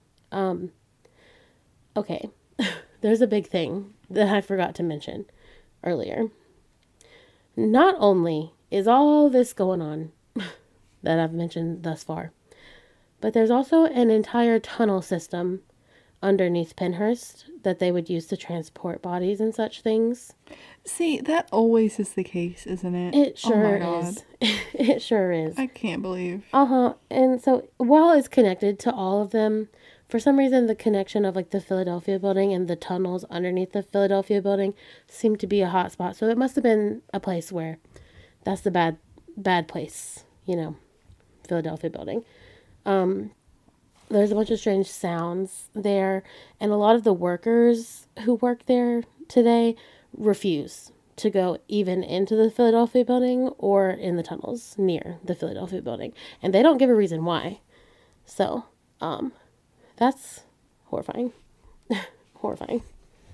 Okay. There's a big thing that I forgot to mention earlier. Not only is all this going on that I've mentioned thus far, but there's also an entire tunnel system underneath Penhurst that they would use to transport bodies and such things. See, that always is the case, isn't it? It sure oh my is. God. It sure is. I can't believe. Uh-huh. And so while it's connected to all of them, for some reason the connection of like the Philadelphia building and the tunnels underneath the Philadelphia building seemed to be a hot spot. So it must have been a place where that's the bad place, you know, Philadelphia building. There's a bunch of strange sounds there, and a lot of the workers who work there today refuse to go even into the Philadelphia building or in the tunnels near the Philadelphia building, and they don't give a reason why. So, that's horrifying. Horrifying.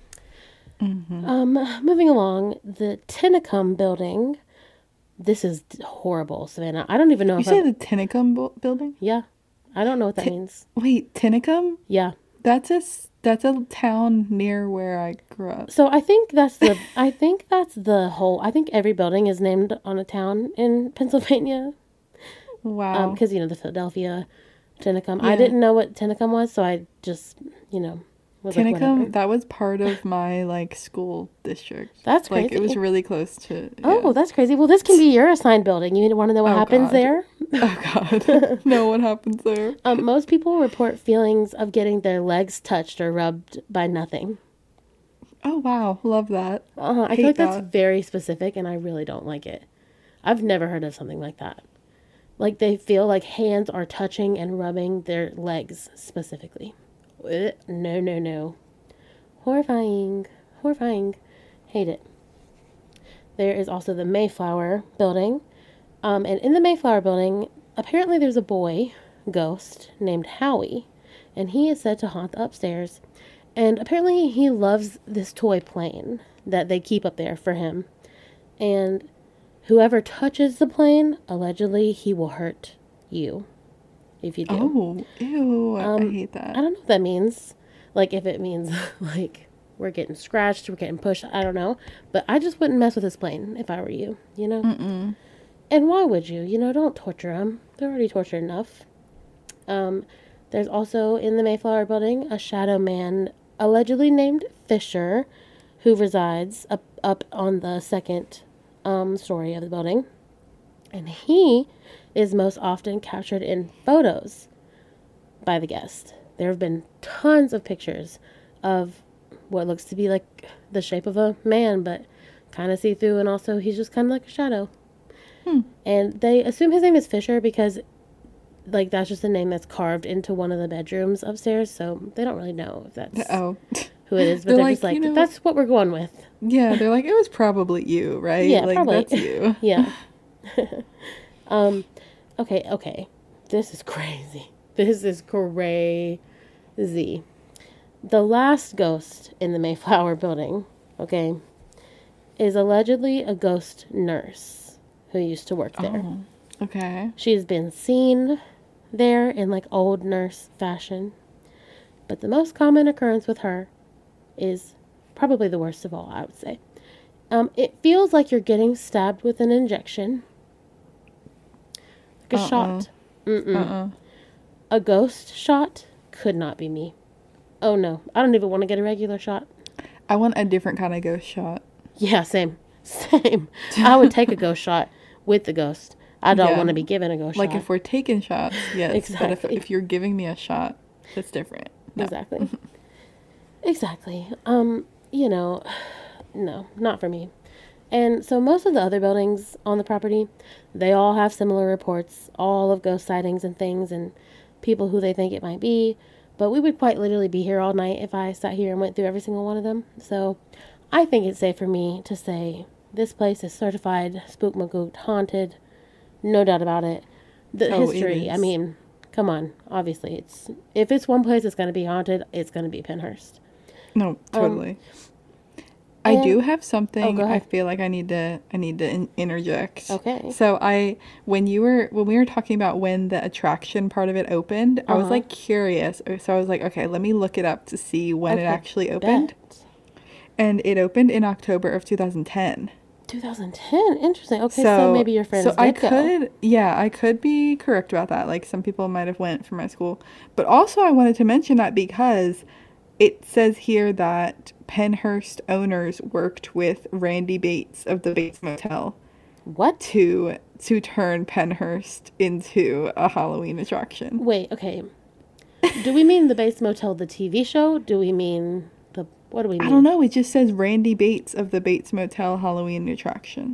Moving along, the Tinicum building. This is horrible, Savannah. I don't even know You say the Tinicum building? Yeah. I don't know what that means. Wait, Tinicum? Yeah. That's a town near where I grew up. So I think that's the I think every building is named on a town in Pennsylvania. Wow. Because you know the Philadelphia, Tinicum. Yeah. I didn't know what Tinicum was, so I just was like, Tinicum, whatever. that was part of my like school district. That's like crazy. it was really close to. Oh, yeah. that's crazy. Well, this can be your assigned building. You want to know what happens God. there? Oh God, no, what happens there? Most people report feelings of getting their legs touched or rubbed by nothing. Oh wow, love that. I feel like that's very specific, and I really don't like it. I've never heard of something like that. Like they feel like hands are touching and rubbing their legs specifically. No. Horrifying. Hate it. There is also the Mayflower building. And in the Mayflower building, apparently there's a boy ghost named Howie. And he is said to haunt the upstairs. And apparently he loves this toy plane that they keep up there for him. And whoever touches the plane, allegedly, he will hurt you. If you do. Oh, ew, I hate that. I don't know what that means. Like, if it means, like, we're getting scratched, we're getting pushed, I don't know. But I just wouldn't mess with this plane if I were you, you know? Mm-mm. And why would you? You know, don't torture them. They're already tortured enough. There's also, in the Mayflower building, a shadow man allegedly named Fisher, who resides up on the second story of the building. And he is most often captured in photos by the guest. There have been tons of pictures of what looks to be like the shape of a man, but kind of see-through, and also he's just kind of like a shadow. And they assume his name is Fisher because, like, that's just a name that's carved into one of the bedrooms upstairs, so they don't really know if that's who it is, but they're just like, you know, that's what we're going with. Yeah, they're like, it was probably you, right? Yeah, like, probably. That's you. Yeah. Okay. This is crazy. The last ghost in the Mayflower building, okay, is allegedly a ghost nurse who used to work there. Oh, okay. She's been seen there in like old nurse fashion. But the most common occurrence with her is probably the worst of all, I would say. It feels like you're getting stabbed with an injection. Like a shot. A ghost shot could not be me. Oh no, I don't even want to get a regular shot. I want a different kind of ghost shot. Yeah, same. I would take a ghost shot with the ghost. I don't Yeah. want to be given a ghost Like shot. if we're taking shots, yes. But Exactly. if you're giving me a shot, that's different. No. Exactly. Exactly. No, not for me. And so most of the other buildings on the property, they all have similar reports, all of ghost sightings and things and people who they think it might be. But we would quite literally be here all night if I sat here and went through every single one of them. So I think it's safe for me to say this place is certified Spook Magoot haunted. No doubt about it. The Oh, it history, I is. mean, come on. Obviously, if it's one place that's going to be haunted, it's going to be Penhurst. No, totally. I and- do have something go I ahead. feel like I need to interject. Okay. So when we were talking about when the attraction part of it opened, I was like curious. So I was like, okay, let me look it up to see when it Okay, actually opened. bet. And it opened in October of 2010. 2010. Interesting. Okay, so maybe your friends So I did go. could, yeah, I could be correct about that. Like some people might have went from my school, but also I wanted to mention that because it says here that Penhurst owners worked with Randy Bates of the Bates Motel What? to turn Penhurst into a Halloween attraction. Wait, okay. Do we mean the Bates Motel, the TV show? Do we mean what do we mean? I don't know. It just says Randy Bates of the Bates Motel Halloween attraction.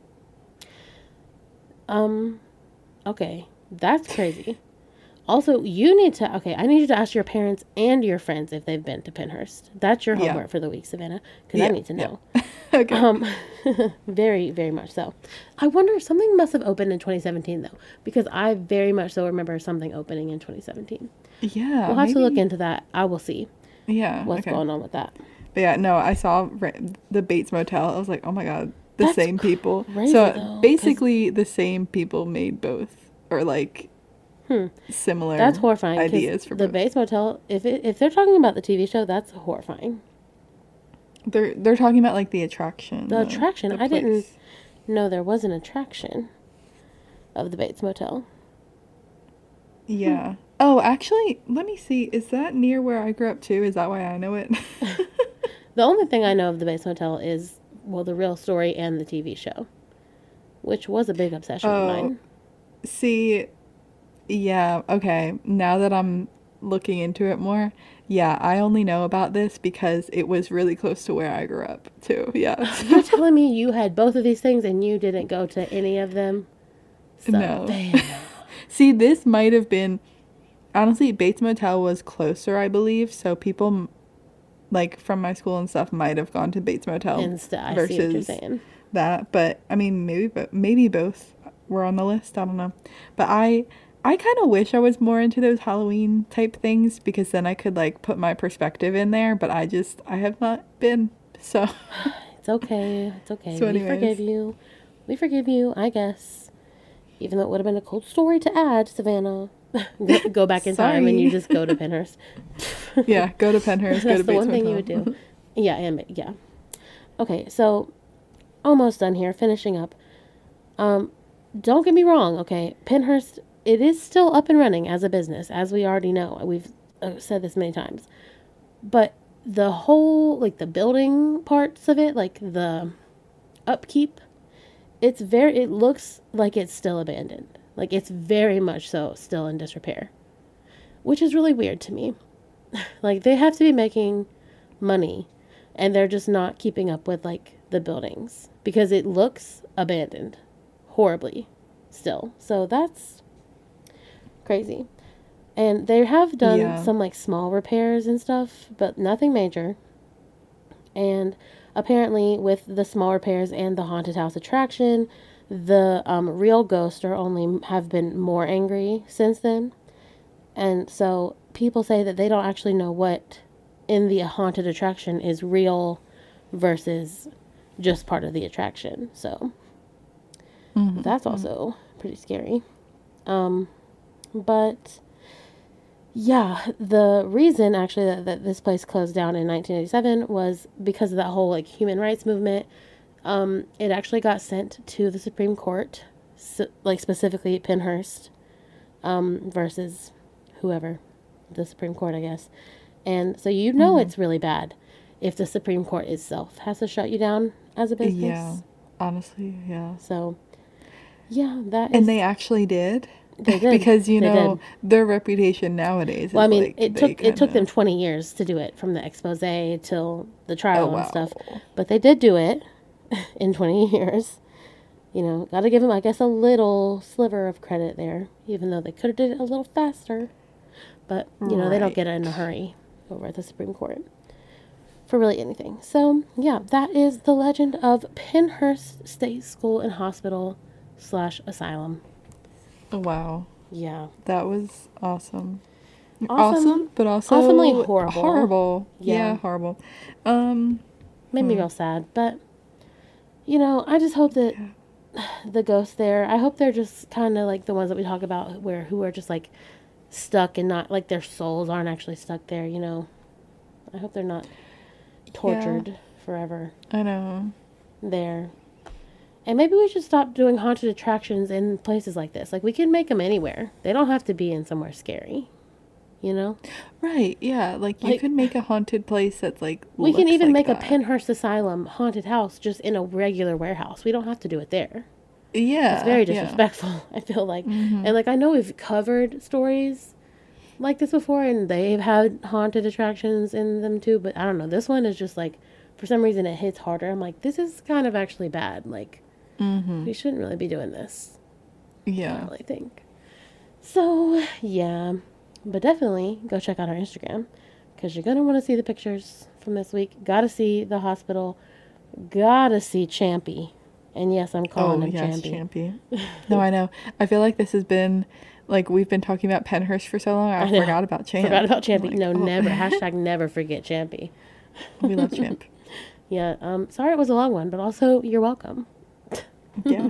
Okay, that's crazy. Also, I need you to ask your parents and your friends if they've been to Penhurst. That's your Yeah. homework for the week, Savannah, because I Yeah, need to know. Okay. Very, very much so. I wonder, something must have opened in 2017, though, because I very much so remember something opening in 2017. Yeah. We'll have to look maybe- into that. I will see Yeah. what's okay. going on with that. But yeah, no, I saw the Bates Motel. I was like, oh my God, the That's same people. crazy, So though, 'cause- basically, the same people made both, or like similar. That's horrifying. 'Cause Ideas for the both. Bates Motel, if they're talking about the TV show, that's horrifying. They're talking about like the attraction. The attraction. the I didn't place. know there was an attraction of the Bates Motel. Yeah. Oh, actually, let me see. Is that near where I grew up too? Is that why I know it? The only thing I know of the Bates Motel is, well, the real story and the TV show, which was a big obsession of mine. See, yeah, okay. Now that I'm looking into it more, yeah, I only know about this because it was really close to where I grew up too. Yeah. You're telling me you had both of these things and you didn't go to any of them? No. Savannah. See, this might have been honestly, Bates Motel was closer, I believe, so people like from my school and stuff might have gone to Bates Motel I see what you're versus saying. that. But I mean, maybe both were on the list. I don't know. But I kind of wish I was more into those Halloween type things because then I could like put my perspective in there. But I have not been. So It's okay. It's okay. So We anyways. forgive you. We forgive you, I guess. Even though it would have been a cold story to add, Savannah. Go back in time and you Sorry. just go to Penhurst. yeah, go to Penhurst. Go That's to the Bates one thing you Motel. would do. Yeah. Okay, so almost done here, finishing up. Don't get me wrong, okay? Penhurst, it is still up and running as a business, as we already know. We've said this many times. But the whole, like the building parts of it, like the upkeep, it looks like it's still abandoned. Like it's very much so still in disrepair, which is really weird to me. Like they have to be making money and they're just not keeping up with like the buildings because it looks abandoned horribly still. So that's crazy. And they have done Yeah. some like small repairs and stuff, but nothing major. And apparently with the small repairs and the haunted house attraction, the real ghosts have been more angry since then. And so people say that they don't actually know what in the haunted attraction is real versus just part of the attraction. So that's also pretty scary. But yeah, the reason actually that this place closed down in 1987 was because of that whole like human rights movement. It actually got sent to the Supreme Court, like specifically Penhurst, versus whoever, the Supreme Court, I guess. And so it's really bad if the Supreme Court itself has to shut you down as a business. Yeah, honestly, yeah. So Yeah, that And is. they actually did. They did. Because, you They know, did. their reputation nowadays Well, I is mean, like it they took kind them of. 20 years to do it from the expose till the Oh, trial and wow. stuff, but they did do it in 20 years. You know, got to give them, I guess, a little sliver of credit there, even though they could have did it a little faster. But you know, they don't get it in a Right. hurry over at the Supreme Court for really anything. So yeah, that is the legend of Penhurst State School and Hospital / Asylum. Oh, wow. Yeah, That was awesome. awesome, Awesome, but awesomely also horrible. horrible. Yeah, Yeah, horrible. Um, made me real sad. But you know, I just hope that the ghosts there, I hope they're just kind of like the ones that we talk about where who are just like stuck and not like their souls aren't actually stuck there, you know. I hope they're not tortured forever I know. there. And maybe we should stop doing haunted attractions in places like this. Like we can make them anywhere. They don't have to be in somewhere scary, you know? Right, yeah, like you Like can make a haunted place that's like we can looks even like make a that. Penhurst Asylum haunted house just in a regular warehouse. We don't have to do it there. It's Yeah, very yeah. disrespectful, I feel like. And like I know we've covered stories like this before and they've had haunted attractions in them too, but I don't know. This one is just like for some reason it hits harder. I'm like, this is kind of actually bad. Like we shouldn't really be doing this. I Yeah. really think. So yeah. But definitely go check out our Instagram because you're gonna want to see the pictures from this week. Gotta see the hospital. Gotta see Champy. And yes, I'm calling Oh, him yes, Champy. champion. No, I know. I feel like this has been like we've been talking about Penhurst for so long. I know. forgot about Champ. Forgot about I'm Champy. like, No, oh, never. Hashtag never forget Champy. we love Champ. Yeah. Sorry it was a long one, but also you're welcome. Yeah.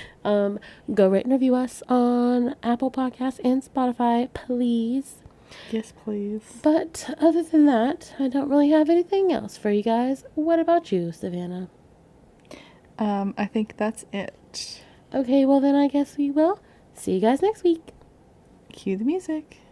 Go rate and review us on Apple Podcasts and Spotify, please. Yes, please. But other than that, I don't really have anything else for you guys. What about you, Savannah? I think that's it. Okay, well then I guess we will see you guys next week. Cue the music.